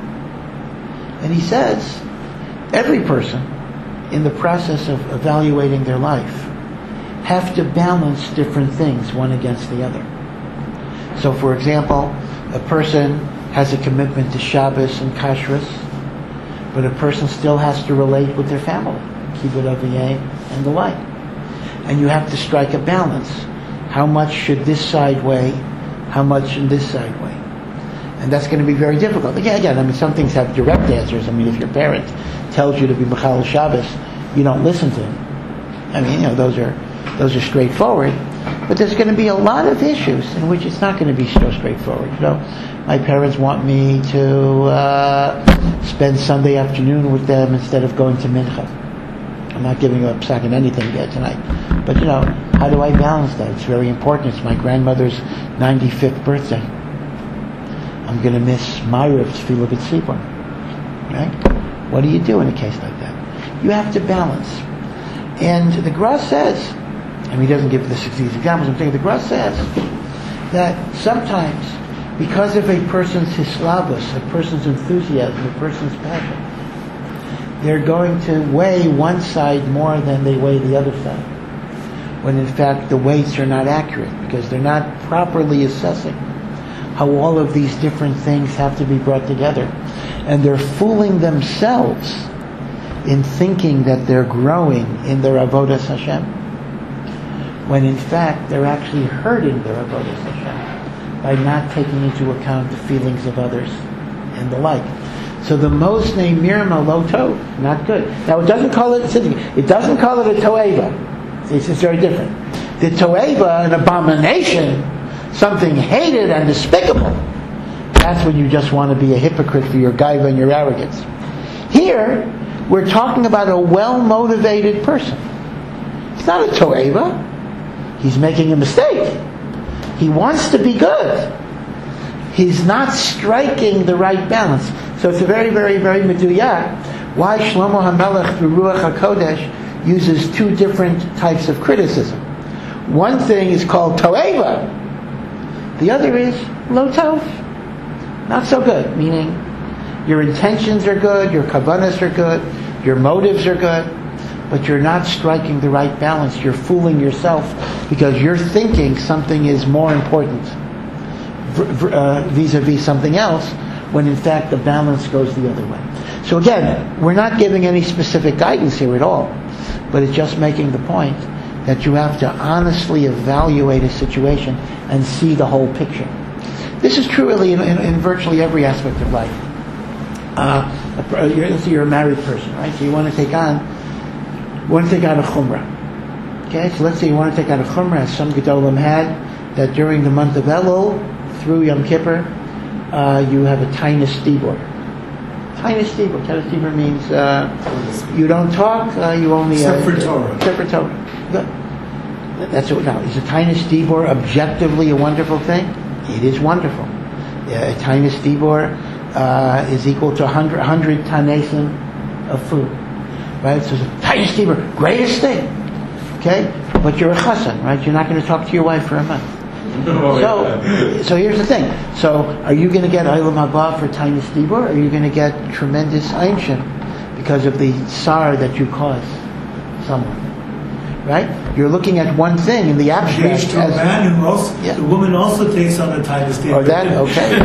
And he says, every person, in the process of evaluating their life, have to balance different things one against the other. So, for example, a person has a commitment to Shabbos and Kashrus, but a person still has to relate with their family, Kibbud Aviyah and the like. And you have to strike a balance. How much should this side weigh? How much should this side weigh? And that's going to be very difficult. Again, some things have direct answers. If your parent tells you to be Mechal Shabbos, you don't listen to him. Those are straightforward. But there's going to be a lot of issues in which it's not going to be so straightforward. My parents want me to spend Sunday afternoon with them instead of going to Mincha. I'm not giving up psak in anything yet tonight. But how do I balance that? It's very important. It's my grandmother's 95th birthday. I'm going to miss Myrav Tefillah B'Tzibor. Right? What do you do in a case like that? You have to balance. And the Gra says, he doesn't give these examples, I'm saying the Gra says that sometimes, because of a person's hislavus, a person's enthusiasm, a person's passion, they're going to weigh one side more than they weigh the other side. When in fact the weights are not accurate, because they're not properly assessing how all of these different things have to be brought together. And they're fooling themselves in thinking that they're growing in their avodas Hashem, when in fact they're actually hurting their avodas Hashem by not taking into account the feelings of others and the like. So the Moznei Mirma Lo Tov, not good. Now it doesn't call it a toeva. It's very different. The toeva, an abomination, something hated and despicable, that's when you just want to be a hypocrite for your gaiva and your arrogance. Here, we're talking about a well-motivated person. It's not a toeva. He's making a mistake. He wants to be good. He's not striking the right balance. So it's a very, very, very meduyak why Shlomo HaMelech through Ruach HaKodesh uses two different types of criticism. One thing is called toeva. The other is lo tov. Not so good, meaning your intentions are good, your kavanas are good, your motives are good, but you're not striking the right balance. You're fooling yourself because you're thinking something is more important vis-a-vis something else, when in fact the balance goes the other way. So again, we're not giving any specific guidance here at all, but it's just making the point that you have to honestly evaluate a situation and see the whole picture. This is true really in virtually every aspect of life. Let's say you're a married person, right? So you want to take on a chumrah. Okay, so let's say you want to take on a chumrah, as some gedolim had, that during the month of Elul, through Yom Kippur, you have a tainus dibur. Tainus dibur. Tainus dibur means you don't talk, you only... Except for Torah. Except for Torah. Good. That's what. Now, is a tainus dibur objectively a wonderful thing? It is wonderful. A tainus dibur is equal to 100 tanesim of food. Right? So it's a tainus dibur, greatest thing. Okay? But you're a chassan, right? You're not going to talk to your wife for a month. So here's the thing. So are you going to get Olam Haba for tainus dibur, or are you going to get tremendous aimshim because of the tsar that you caused someone? right? You're looking at one thing in the abstract. Engaged to a man who also, the woman also takes on the title state. Or that, okay.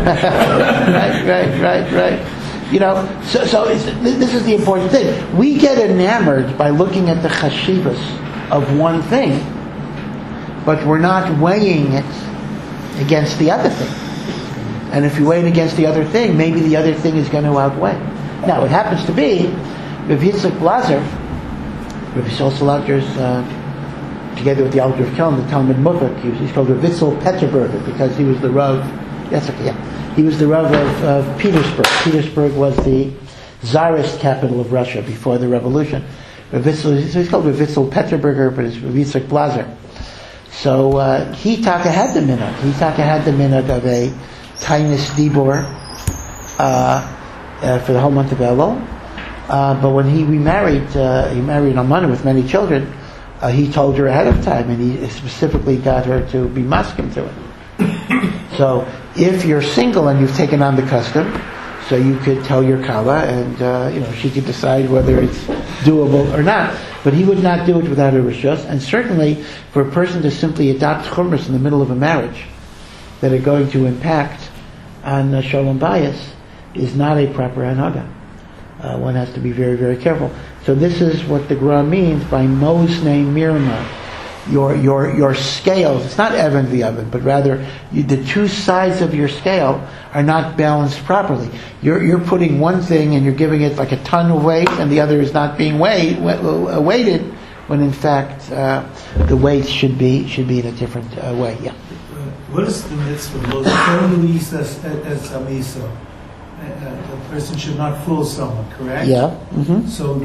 Right. You know, so this is the important thing. We get enamored by looking at the chashivas of one thing, but we're not weighing it against the other thing. And if you weigh it against the other thing, maybe the other thing is going to outweigh. Now, it happens to be Rav Yitzchak Blazer, Rav Yisrael Salanter's, together with the Alter of Kelm, the Talmud Mufak, he's called Rav Vitzel Peterburger because he was the Rav. He was the Rav of Petersburg. Petersburg was the Tsarist capital of Russia before the revolution. Rav Vitzel, so he's called Rav Vitzel Peterburger, but it's Rav Yitzchak Blazer. So he had the minhag of a Tainis Dibor for the whole month of Elul. But when he married Almana with many children, he told her ahead of time, and he specifically got her to be maskim to it. So if you're single and you've taken on the custom, so you could tell your kala, and she could decide whether it's doable or not. But he would not do it without her rishus, and certainly for a person to simply adopt chumras in the middle of a marriage that are going to impact on shalom bayis is not a proper hanaga. One has to be very, very careful. So this is what the Gra means by Mosnei Mirma. Your scales, it's not Evan v'Evan, but rather the two sides of your scale are not balanced properly. You're putting one thing and you're giving it like a ton of weight, and the other is not being weighted, when in fact the weight should be in a different way. Yeah. What is the mitzvah? The person should not fool someone, correct? Yeah. Mm-hmm. So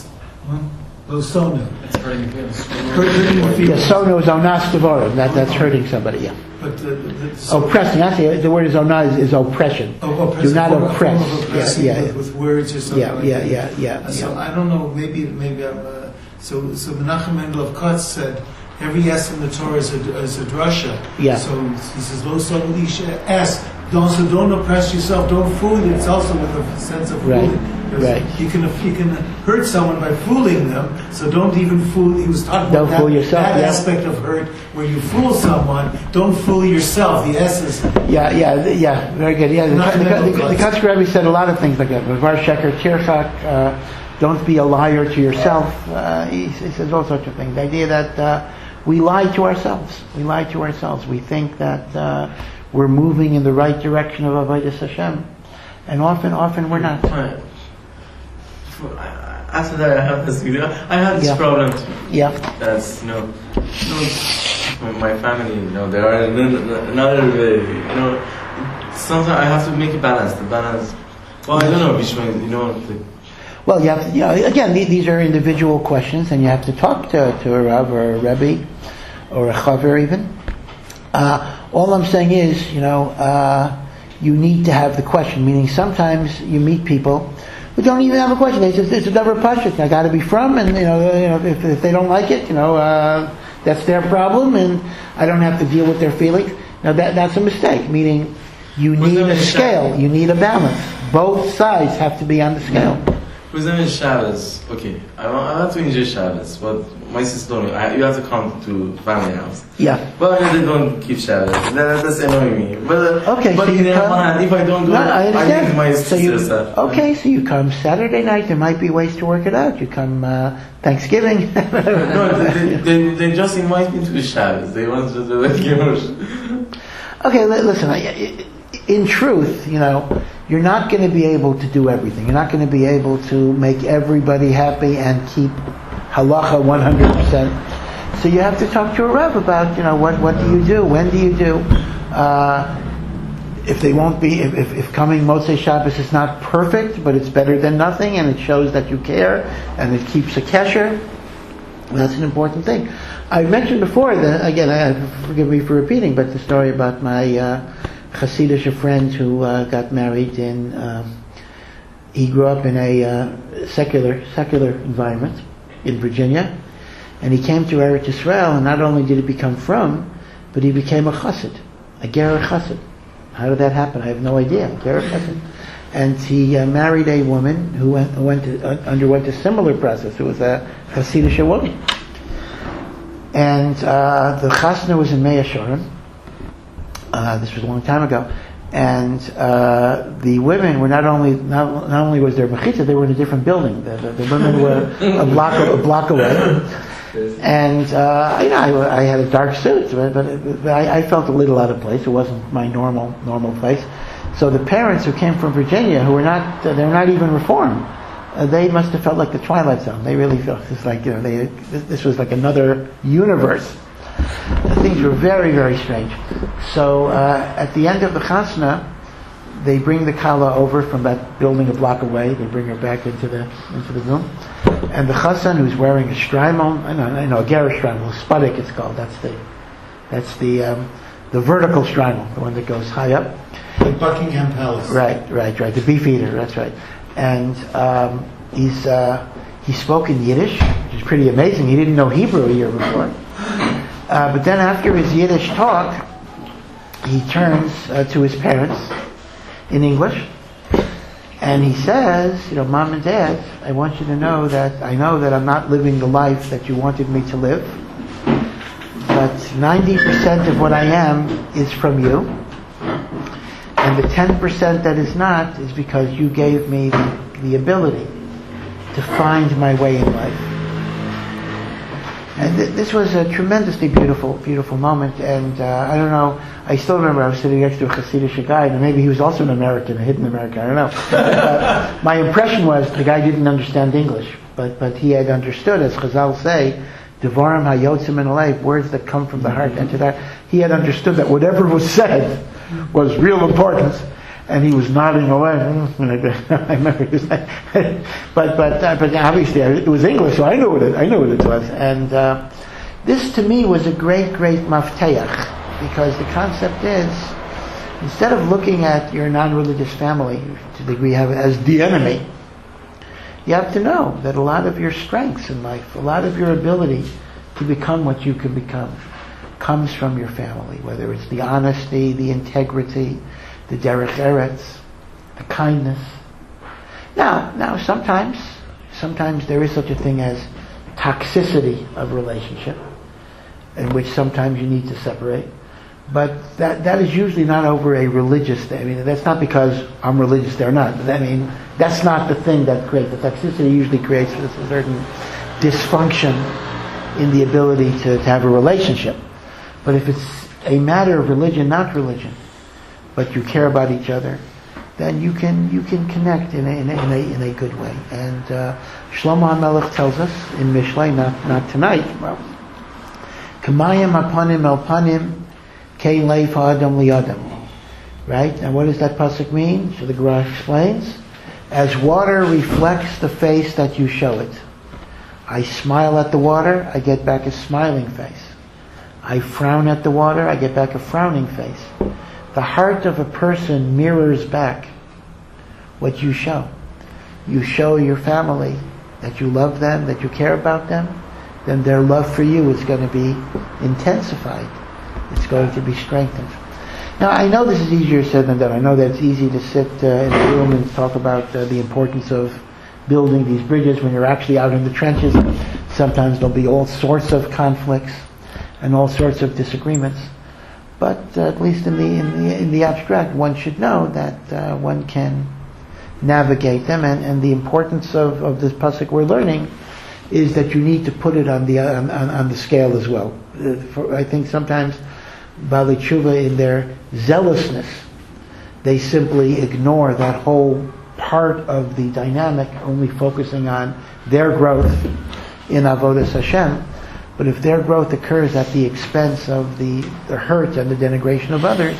Sonu. It's hurting feelings. Yeah, Sonu is onas devorim. That's hurting somebody. Yeah. But oppressing. Actually, the word is onas is oppression. Do not oppress. With words or something. Yeah. So I don't know. Maybe. So Menachem Mendel of Kotz said every S in the Torah is a drasha. Yeah. So he says lo sonu isha S. Don't oppress yourself. Don't fool you. It's also with a sense of fooling. Right. You can hurt someone by fooling them. So don't even fool. He was talking about fool yourself, that aspect of hurt where you fool someone. Don't fool yourself. The essence. Yeah. Very good. Yeah. The Kotzker Rebbe said a lot of things like that. Var sheker tirchak. Don't be a liar to yourself. He says all sorts of things. The idea that we lie to ourselves. We think that we're moving in the right direction of Avodas Hashem, and often we're not. Right. After that, I have this problem too. Yeah. That's my family. There are another way. Sometimes I have to make a balance. The balance. Well, I don't know which one. Well, you have to, again, these are individual questions, and you have to talk to a Rav or a Rebbe or a Chaver even. All I'm saying is, you need to have the question. Meaning, sometimes you meet people who don't even have a question. They just, it's a double pashut. I got to be from, and if they don't like it, that's their problem, and I don't have to deal with their feelings. Now that's a mistake. Meaning, you need a scale. You need a balance. Both sides have to be on the scale. For example, Shabbos. Okay, I want to enjoy Shabbos, but my sister told me you have to come to family house. Yeah. But they don't keep Shabbos. That's annoying me. But okay, but so in their mind, if I don't do it, I think my sister stuff. Okay, so you come Saturday night. There might be ways to work it out. You come Thanksgiving. No, they just invite me to the Shabbos. They want to do it. Okay, listen. In truth, you're not going to be able to do everything. You're not going to be able to make everybody happy and keep halacha 100%. So you have to talk to a Rav about, what do you do? When do you do? If they won't be, if coming Motzei Shabbos is not perfect, but it's better than nothing, and it shows that you care, and it keeps a kesher, that's an important thing. I mentioned before that, again, forgive me for repeating, but the story about my Hasidic friend who got married he grew up in a secular environment in Virginia, and he came to Eretz Yisrael, and not only did he become from, but he became a chassid, a ger chassid. How did that happen? I have no idea. Ger chassid. And he married a woman who underwent a similar process. It was a Hasidic woman. And the chasna was in Mea Shearim. This was a long time ago. And the women were not only was there mechitza, they were in a different building. The women were a block away. And I had a dark suit, but I felt a little out of place. It wasn't my normal place. So the parents who came from Virginia, who were they're not even Reformed, they must have felt like the Twilight Zone. They really felt it's like this was like another universe. Things were very, very strange. So at the end of the chasna, they bring the kala over from that building a block away. They bring her back into the room, and the chassan, who's wearing a shtreimel, I know a ger shtreimel, spudik it's called. That's the vertical shtreimel, the one that goes high up. The Buckingham Palace. Right. The beef eater. That's right. And he spoke in Yiddish, which is pretty amazing. He didn't know Hebrew a year before. But then after his Yiddish talk, he turns to his parents in English, and he says, Mom and Dad, I want you to know that I know that I'm not living the life that you wanted me to live, but 90% of what I am is from you, and the 10% that is not is because you gave me the ability to find my way in life. And this was a tremendously beautiful moment. And I don't know, I still remember I was sitting next to a Hasidic guy, and maybe he was also an American, a hidden American, I don't know. My impression was the guy didn't understand English, but he had understood, as Chazal say, Devarim hayotzim min halev, words that come from the heart enter that. He had understood that whatever was said was real important. And he was nodding away. I remember he was like, but obviously it was English, so I knew what it was. And this to me was a great mafteach, because the concept is, instead of looking at your non-religious family to the degree you have as the enemy, you have to know that a lot of your strengths in life, a lot of your ability to become what you can become, comes from your family, whether it's the honesty, the integrity, the derech eretz, the kindness. Now, sometimes there is such a thing as toxicity of relationship, in which sometimes you need to separate. But that is usually not over a religious thing. I mean, that's not because I'm religious, they're not. I mean, that's not the thing that creates. The toxicity usually creates a certain dysfunction in the ability to have a relationship. But if it's a matter of religion, not religion, but you care about each other, then you can connect in a good way. And Shlomo HaMelech tells us in Mishlei, not tonight, well, Kamayim apanim el panim kei leif ha'adam li'adam. Right? And what does that pasuk mean? So the Gemara explains, as water reflects the face that you show it. I smile at the water, I get back a smiling face. I frown at the water, I get back a frowning face. The heart of a person mirrors back what you show. You show your family that you love them, that you care about them, then their love for you is going to be intensified. It's going to be strengthened. Now, I know this is easier said than done. I know that it's easy to sit in a room and talk about the importance of building these bridges when you're actually out in the trenches. Sometimes there'll be all sorts of conflicts and all sorts of disagreements. But at least in the abstract, one should know that one can navigate them. And the importance of this pasuk we're learning is that you need to put it on the scale as well. I think sometimes Baalei Tshuva, in their zealousness, they simply ignore that whole part of the dynamic, only focusing on their growth in Avodas Hashem. But if their growth occurs at the expense of the hurt and the denigration of others,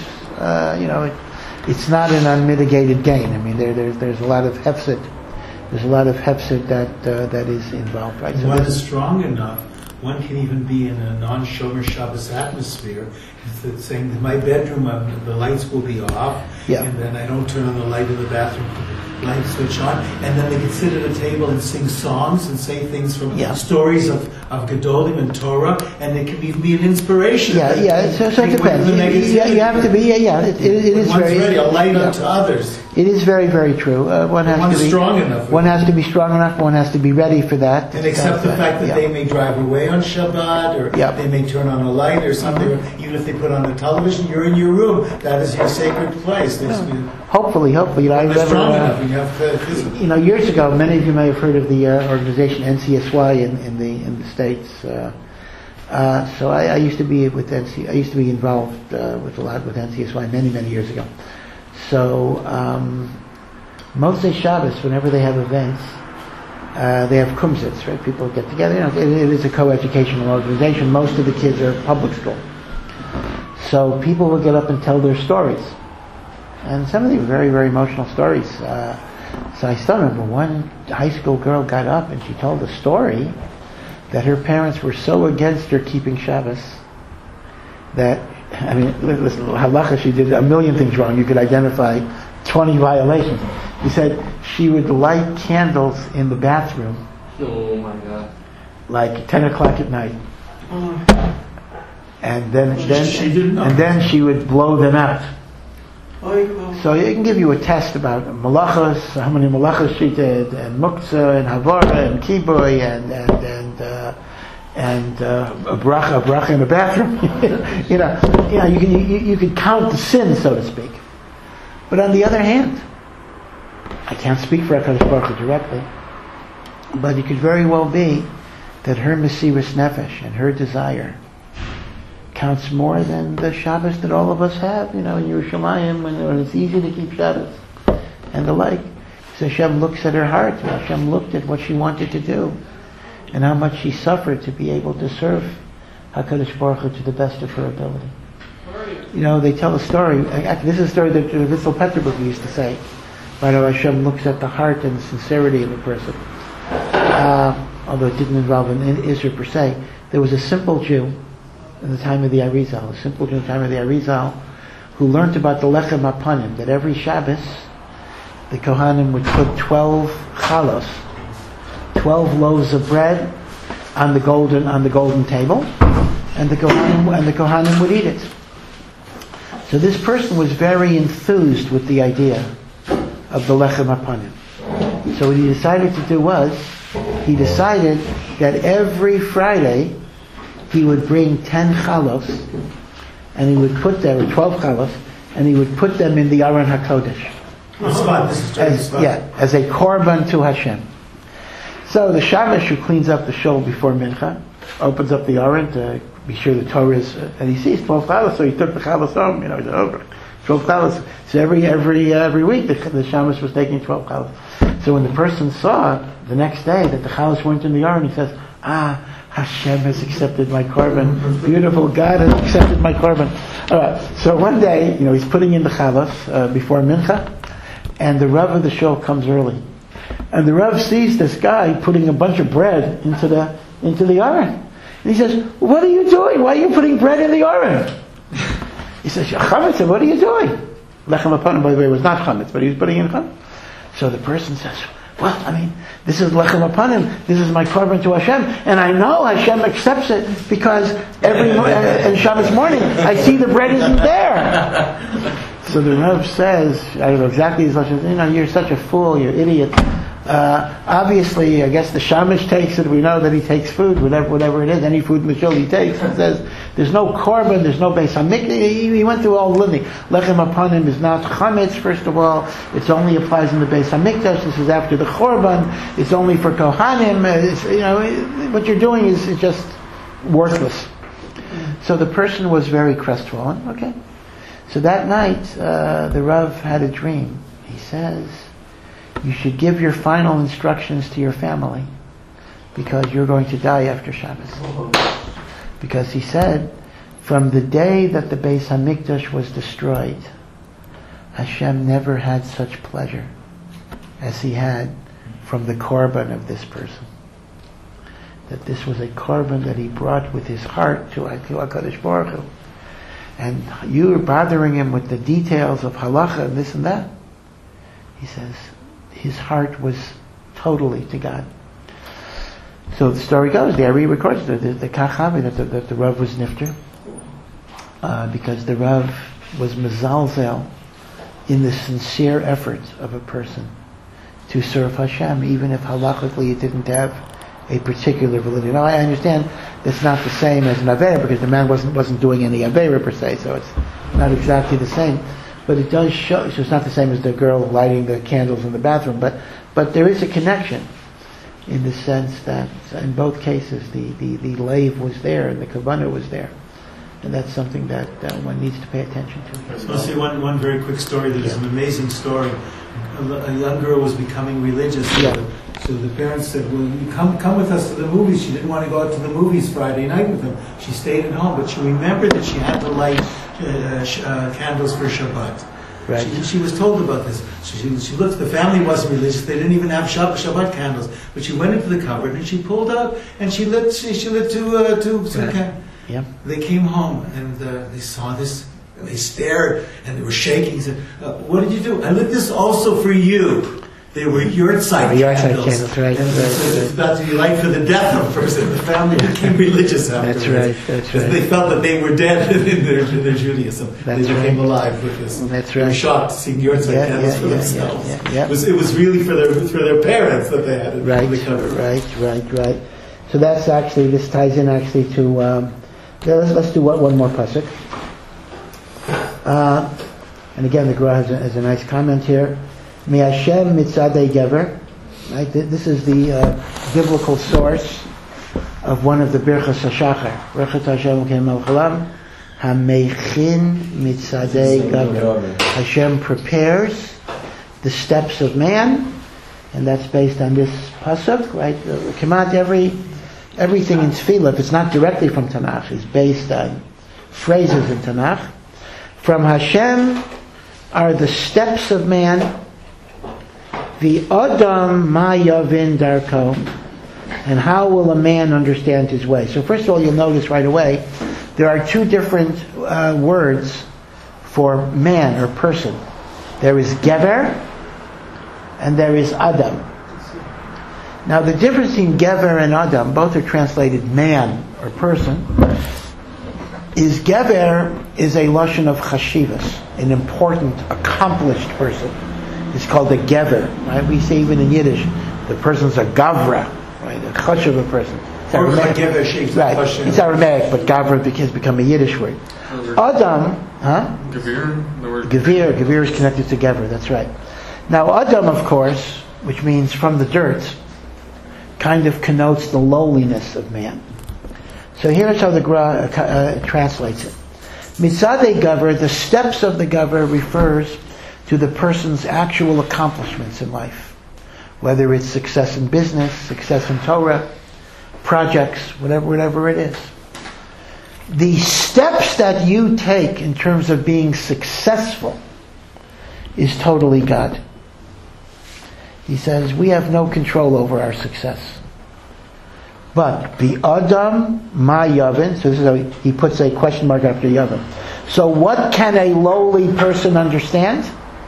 it's not an unmitigated gain. I mean, there's a lot of hefset. There's a lot of hefset that is involved. Right? So one is strong enough. One can even be in a non-Shomer Shabbos atmosphere. It's saying, in my bedroom, the lights will be off, and then I don't turn on the light in the bathroom light switch on, and then they could sit at a table and sing songs and say things from stories of Gedolim and Torah, and it can be an inspiration. So it depends. You have to be. It is One's very ready, a light unto others. It is very, very true. One has to be strong enough. One has to be strong enough. One has to be ready for that. And accept the fact that they may drive away on Shabbat, or they may turn on a light or something. Or even if they put on the television, you're in your room. That is your sacred place. Hopefully. I remember, strong enough. You have years ago, many of you may have heard of the organization NCSY in the States. So I used to be with I used to be involved with NCSY many years ago. So Motzei Shabbos, whenever they have events, they have kumsitz, right? People get together. It is a co-educational organization. Most of the kids are public school, so people will get up and tell their stories, and some of them are very, very emotional stories. So I still remember one high school girl got up and she told a story that her parents were so against her keeping Shabbos that, listen, halacha, she did a million things wrong. You could identify 20 violations. He said she would light candles in the bathroom. Oh my God. Like 10 o'clock at night. And then she would blow them out. So it can give you a test about malachos, how many malachos she did, and muktzah, and havara, and kiboy, and a bracha in the bathroom. You can count the sins, so to speak. But on the other hand, I can't speak for HaKadosh Baruch Hu directly, but it could very well be that her Mesiras Nefesh and her desire counts more than the Shabbos that all of us have, in Yerushalayim, when it's easy to keep Shabbos and the like. So Hashem looks at her heart. Hashem looked at what she wanted to do and how much she suffered to be able to serve HaKadosh Baruch Hu to the best of her ability. They tell a story. This is a story that Vitzel Peterburg used to say. Right, how Hashem looks at the heart and the sincerity of a person. Although it didn't involve an Israel per se. There was a simple Jew in the time of the Arizal, who learned about the Lechem Apanim, that every Shabbos the Kohanim would put 12 chalos, 12 loaves of bread on the golden table, and the Kohanim would eat it. So this person was very enthused with the idea of the Lechem Apanim. So what he decided to do was, he decided that every Friday he would bring 10 chalos, and he would put them, or 12 chalos, and he would put them in the Aron HaKodesh. As a korban to Hashem. So the Shabbos who cleans up the shul before Mincha, opens up the Aron to be sure the Torah is, and he sees 12 chalos, so he took the chalos home, he said, 12 chalos. So every week the Shabbos was taking 12 chalos. So when the person saw the next day that the chalos weren't in the Aron, he says, Hashem has accepted my korban. Beautiful, God has accepted my korban. Alright, so one day, he's putting in the chalos before Mincha, and the Rav of the shul comes early. And the Rav sees this guy putting a bunch of bread into the Aron. And he says, what are you doing? Why are you putting bread in the Aron? He says, Chametz, what are you doing? Lechem Apanim, by the way, was not Chametz, but he was putting in Chametz. So the person says, this is Lechem Apanim, this is my korban to Hashem, and I know Hashem accepts it because every Shabbos morning I see the bread isn't there. So the Rav says, I don't know exactly his lashon, you're such a fool, you're an idiot. Obviously, I guess the Shamish takes it. We know that he takes food, whatever it is, any food in the shul he takes. He says, there's no korban, there's no beis hamikdash. He went through all the litany. Lechem Apanim is not chametz, first of all. It only applies in the beis hamikdash. This is after the korban. It's only for kohanim. What you're doing is just worthless. So the person was very crestfallen. Okay. So that night, the Rav had a dream. He says, you should give your final instructions to your family because you're going to die after Shabbos. Because he said, from the day that the Beis Hamikdash was destroyed, Hashem never had such pleasure as he had from the korban of this person. That this was a korban that he brought with his heart to HaKadosh Baruch Hu. And you are bothering him with the details of halacha and this and that. He says, his heart was totally to God. So the story goes, the Ari records the Kachavi that the Rav was nifter, because the Rav was mezalzel in the sincere effort of a person to serve Hashem, even if halachically it didn't have a particular validity. Now I understand it's not the same as an Aveira, because the man wasn't doing any Aveira per se, so it's not exactly the same. But it does show, so it's not the same as the girl lighting the candles in the bathroom, but there is a connection in the sense that in both cases the lave was there and the kavanah was there. And that's something that one needs to pay attention to. I was going to say one very quick story. There's an amazing story. A young girl was becoming religious. So the parents said, well, you come with us to the movies. She didn't want to go out to the movies Friday night with them. She stayed at home, but she remembered that she had to light candles for Shabbat. Right. She was told about this. She looked, the family wasn't religious. They didn't even have Shabbat candles. But she went into the cupboard and she pulled out and she lit two candles. Yep. They came home and they saw this. And they stared and they were shaking. He said, "What did you do?" "I lit this also for you. They were yahrzeit candles." Right. It's about to be light for the death of a person. The family became religious afterwards. That's right. They felt that they were dead in their Judaism. They became alive with this. That's They were right. shocked seeing yahrzeit candles for themselves. Yeah. It was really for their parents that they had it. Right. So that's actually, this ties in actually to, let's do one more pasuk. And again, the Gra has a nice comment here. Mi Hashem mitzadei gever. Right? This is the biblical source of one of the Birchas HaShachar. Birchas Hashem kemal chalam. Hamechin mitzadei gever. Hashem prepares the steps of man, and that's based on this pasuk, right? Kemat everything in Tefillah, if it's not directly from Tanakh, is based on phrases in Tanakh. From Hashem are the steps of man, the Adam ma yavin darko, and how will a man understand his way? So first of all, you'll notice right away, there are two different words for man or person. There is Gever, and there is Adam. Now the difference in Gever and Adam, both are translated man or person, is Gever is a lashon of chashivas, an important, accomplished person. It's called a Gever, right? We say even in Yiddish, the person's a Gavra, right? A chashuv a person. It's Aramaic. Right. It's Aramaic, but Gavra has become a Yiddish word. Adam, Gevir, the word Gevir is connected to Gever, that's right. Now Adam, of course, which means from the dirt, kind of connotes the lowliness of man. So here's how the Gra translates it. Mitzadei Gaver, the steps of the Gaver, refers to the person's actual accomplishments in life. Whether it's success in business, success in Torah, projects, whatever it is. The steps that you take in terms of being successful is totally God. He says, we have no control over our success. But the Adam ma Yavin, so this is how he puts a question mark after Yavin. So what can a lowly person understand?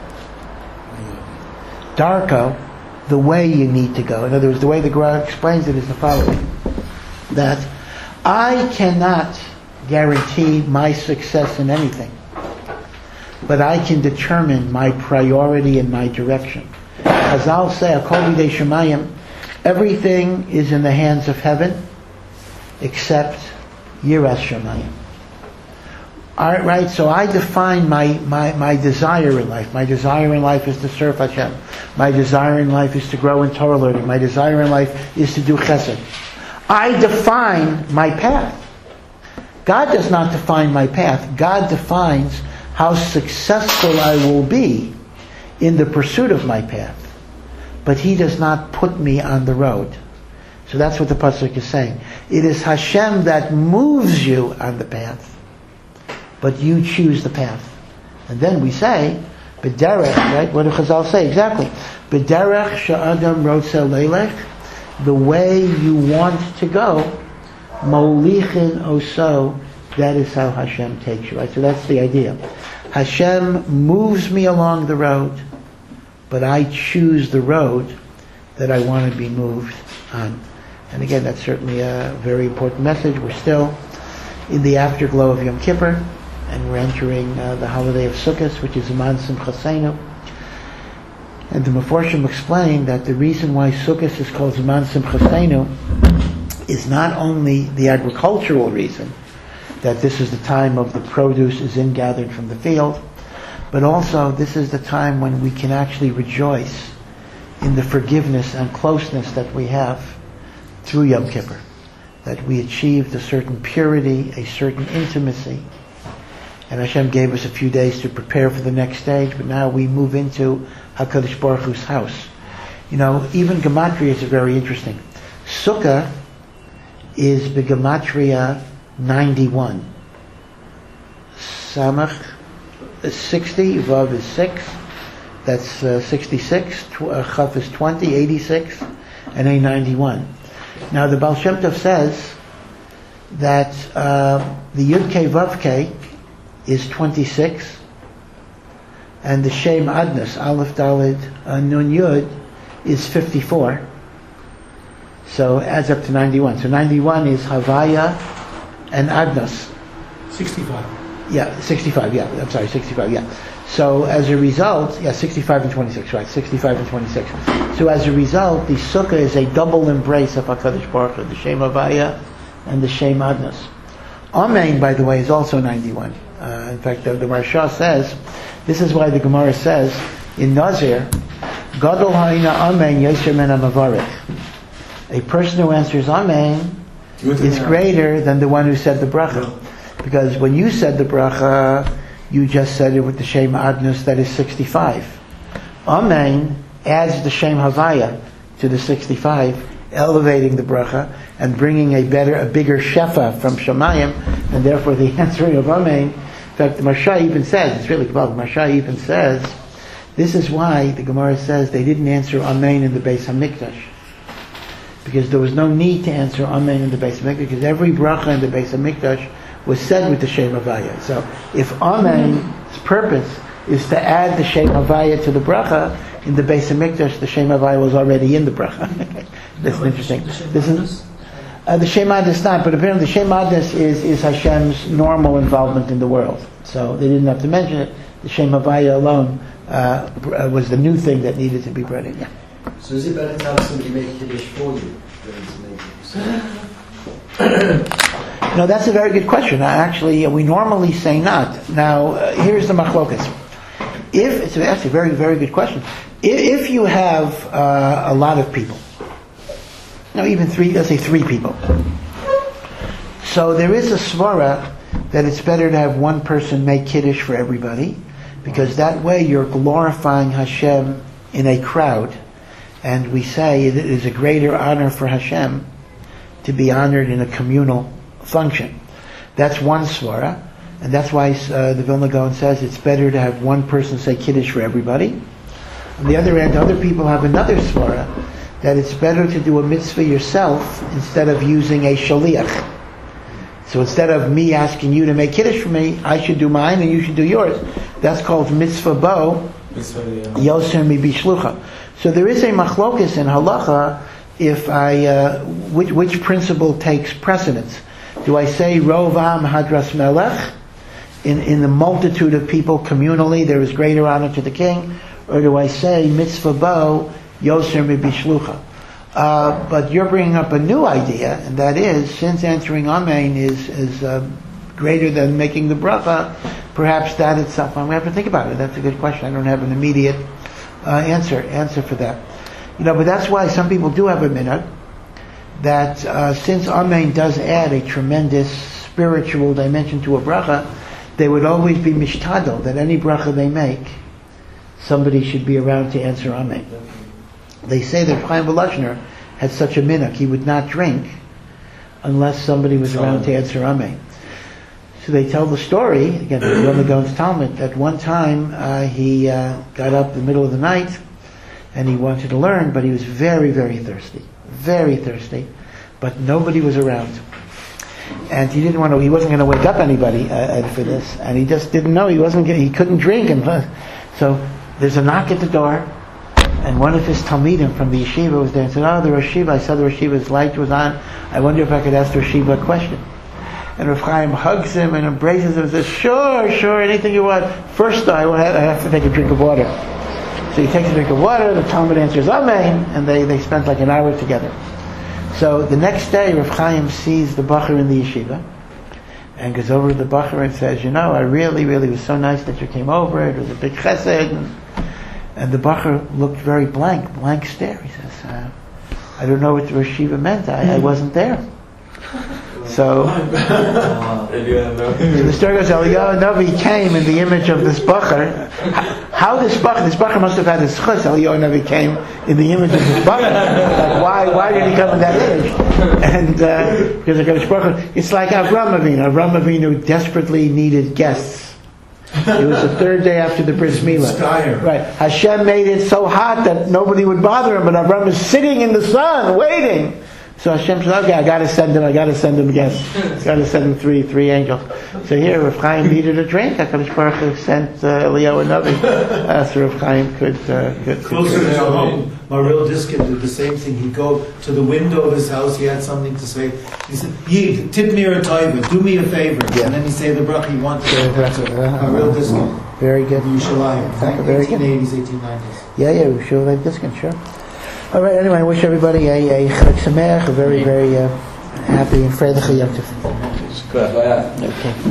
Darko, the way you need to go. In other words, the way the Gra explains it is the following. That I cannot guarantee my success in anything, but I can determine my priority and my direction. As I'll say, Akol B'dei Shemayim, everything is in the hands of heaven except Yiras Shemayim. Alright, right? So I define my desire in life. My desire in life is to serve Hashem. My desire in life is to grow in Torah learning. My desire in life is to do chesed. I define my path. God does not define my path. God defines how successful I will be in the pursuit of my path. But He does not put me on the road. So that's what the pasuk is saying. It is Hashem that moves you on the path, but you choose the path. And then we say, B'derech, right? What do Chazal say? Exactly. B'derech sha'adam rotzeh leilech, the way you want to go, molichin oso, that is how Hashem takes you. Right? So that's the idea. Hashem moves me along the road, but I choose the road that I want to be moved on. And again, that's certainly a very important message. We're still in the afterglow of Yom Kippur, and we're entering the holiday of Sukkot, which is Zman Simchaseinu. And the Meforshim explain that the reason why Sukkot is called Zman Simchaseinu is not only the agricultural reason, that this is the time of the produce is gathered from the field, but also this is the time when we can actually rejoice in the forgiveness and closeness that we have through Yom Kippur, that we achieved a certain purity, a certain intimacy, and Hashem gave us a few days to prepare for the next stage, but now we move into HaKadosh Baruch Hu's house. You know, even Gematria is very interesting. Sukkah is Gematria 91. Samach is 60, Vav is 6, that's 66, Chaf is 20, 86, and A 91. Now the Baal Shem Tov says that the Yud Kei Vav Kei is 26, and the Shem Adnas, Aleph Daled Nun Yud, is 54. So it adds up to 91. So 91 is Havaya and Adnas. 65. Yeah, 65, yeah. I'm sorry, 65, yeah. So as a result, 65 and 26, right, 65 and 26. So as a result, the Sukkah is a double embrace of HaKadosh Baruch Hu, the Shem Havaya and the Shem Adnas. Amen, by the way, is also 91. In fact, the Maharsha says, this is why the Gemara says, in Nazir, Gadol ha'ina Amen yosher men ha'mavarich. A person who answers Amen is greater than the one who said the bracha. Because when you said the bracha, you just said it with the Shem Adnus, that is 65. Amen adds the Shem Havaya to the 65, elevating the bracha and bringing a bigger shefa from Shamayim, and therefore the answering of Amen. In fact, the Maharsha even says, it's really cool, the Maharsha even says, this is why the Gemara says they didn't answer Amen in the Beis HaMikdash. Because there was no need to answer Amen in the Beis HaMikdash, because every bracha in the Beis HaMikdash was said with the Shem Havaya. So if Amen's purpose is to add the Shem Havaya to the bracha, in the Beis HaMikdash the Shem Havaya was already in the bracha. That's interesting. This is the Shem Adnas not, but apparently the Shem Adnas is Hashem's normal involvement in the world. So they didn't have to mention it. The Shem Havaya alone was the new thing that needed to be brought in. Yeah. So is it better to have somebody make Kiddush for you than to make it? No, that's a very good question. Actually, we normally say not. Now, here's the machlokas. It's actually a very, very good question. If you have a lot of people, even let's say three people, so there is a svara that it's better to have one person make Kiddush for everybody, because that way you're glorifying Hashem in a crowd, and we say it is a greater honor for Hashem to be honored in a communal function. That's one svara, and that's why the Vilna Gaon says it's better to have one person say Kiddush for everybody. On the other end, other people have another svara, that it's better to do a mitzvah yourself instead of using a shaliach. So instead of me asking you to make Kiddush for me, I should do mine and you should do yours. That's called mitzvah bo, yoser mi bishlucha. So there is a machlokus in halacha if which principle takes precedence. Do I say Rov Am Hadras Melech? In the multitude of people communally there is greater honor to the king? Or do I say Mitzvah Bo Yoser Mi Bishlucha? But you're bringing up a new idea, and that is, since answering Amen is greater than making the bracha, perhaps that itself, I'm going to have to think about it. That's a good question. I don't have an immediate answer for that. But that's why some people do have a minhag that since Amen does add a tremendous spiritual dimension to a bracha, they would always be mishtadel, that any bracha they make, somebody should be around to answer Amen. They say that Chaim Volozhiner had such a minhag, he would not drink unless somebody was around to answer Amen. So they tell the story, again, the Vilna Gaon's Talmud, that one time he got up in the middle of the night and he wanted to learn, but he was very, very thirsty. Very thirsty. But nobody was around. And he wasn't going to wake up anybody for this. And he just didn't know, he couldn't drink. And so there's a knock at the door, And one of his talmidim from the yeshiva was there and said, "Oh, the Rosh Yeshiva, I saw the Rosh Yeshiva's light was on. I wonder if I could ask the Rosh Yeshiva a question." And Rav Chaim hugs him and embraces him and says, "Sure, anything you want. First, though, I have to take a drink of water." So he takes a drink of water, the Talmud answers Amen, and they spent like an hour together. So the next day, Rav Chaim sees the Bacher in the yeshiva, and goes over to the Bacher and says, I really was so nice that you came over. It was a big chesed. And the Bacher looked very blank stare. He says, "I don't know what the Rosh Yeshiva meant. I wasn't there." So the story goes, Eliyahu Navi came in the image of this Bacher. How this Bacher must have had his chus. Eliyahu Navi came in the image of this Bacher. Like, why did he come in that image? And because the Bacher, it's like Avram Avinu. Avram Avinu desperately needed guests. It was the third day after the Bris Milah. Right. Hashem made it so hot that nobody would bother him, but Avram is sitting in the sun, waiting. So Hashem said, "Okay, I got to send him guests. Got to send him three angels." So here, Rav Chaim needed a drink. HaKadosh Baruch Hu sent Eliyahu Navi, so Rav Chaim could closer to home. Maril Diskin did the same thing. He'd go to the window of his house. He had something to say. He said, "Yid, tip me a taiva. Do me a favor." Yeah. And then he say the bracha he wanted. Maril Diskin. Very good. Yerushalayim. Very good. 1880s, 1890s. Yeah, Yerushalayim Diskin, sure. All right. Anyway, I wish everybody a Chag Sameach, a very happy and freiliche Yom Tov. Okay.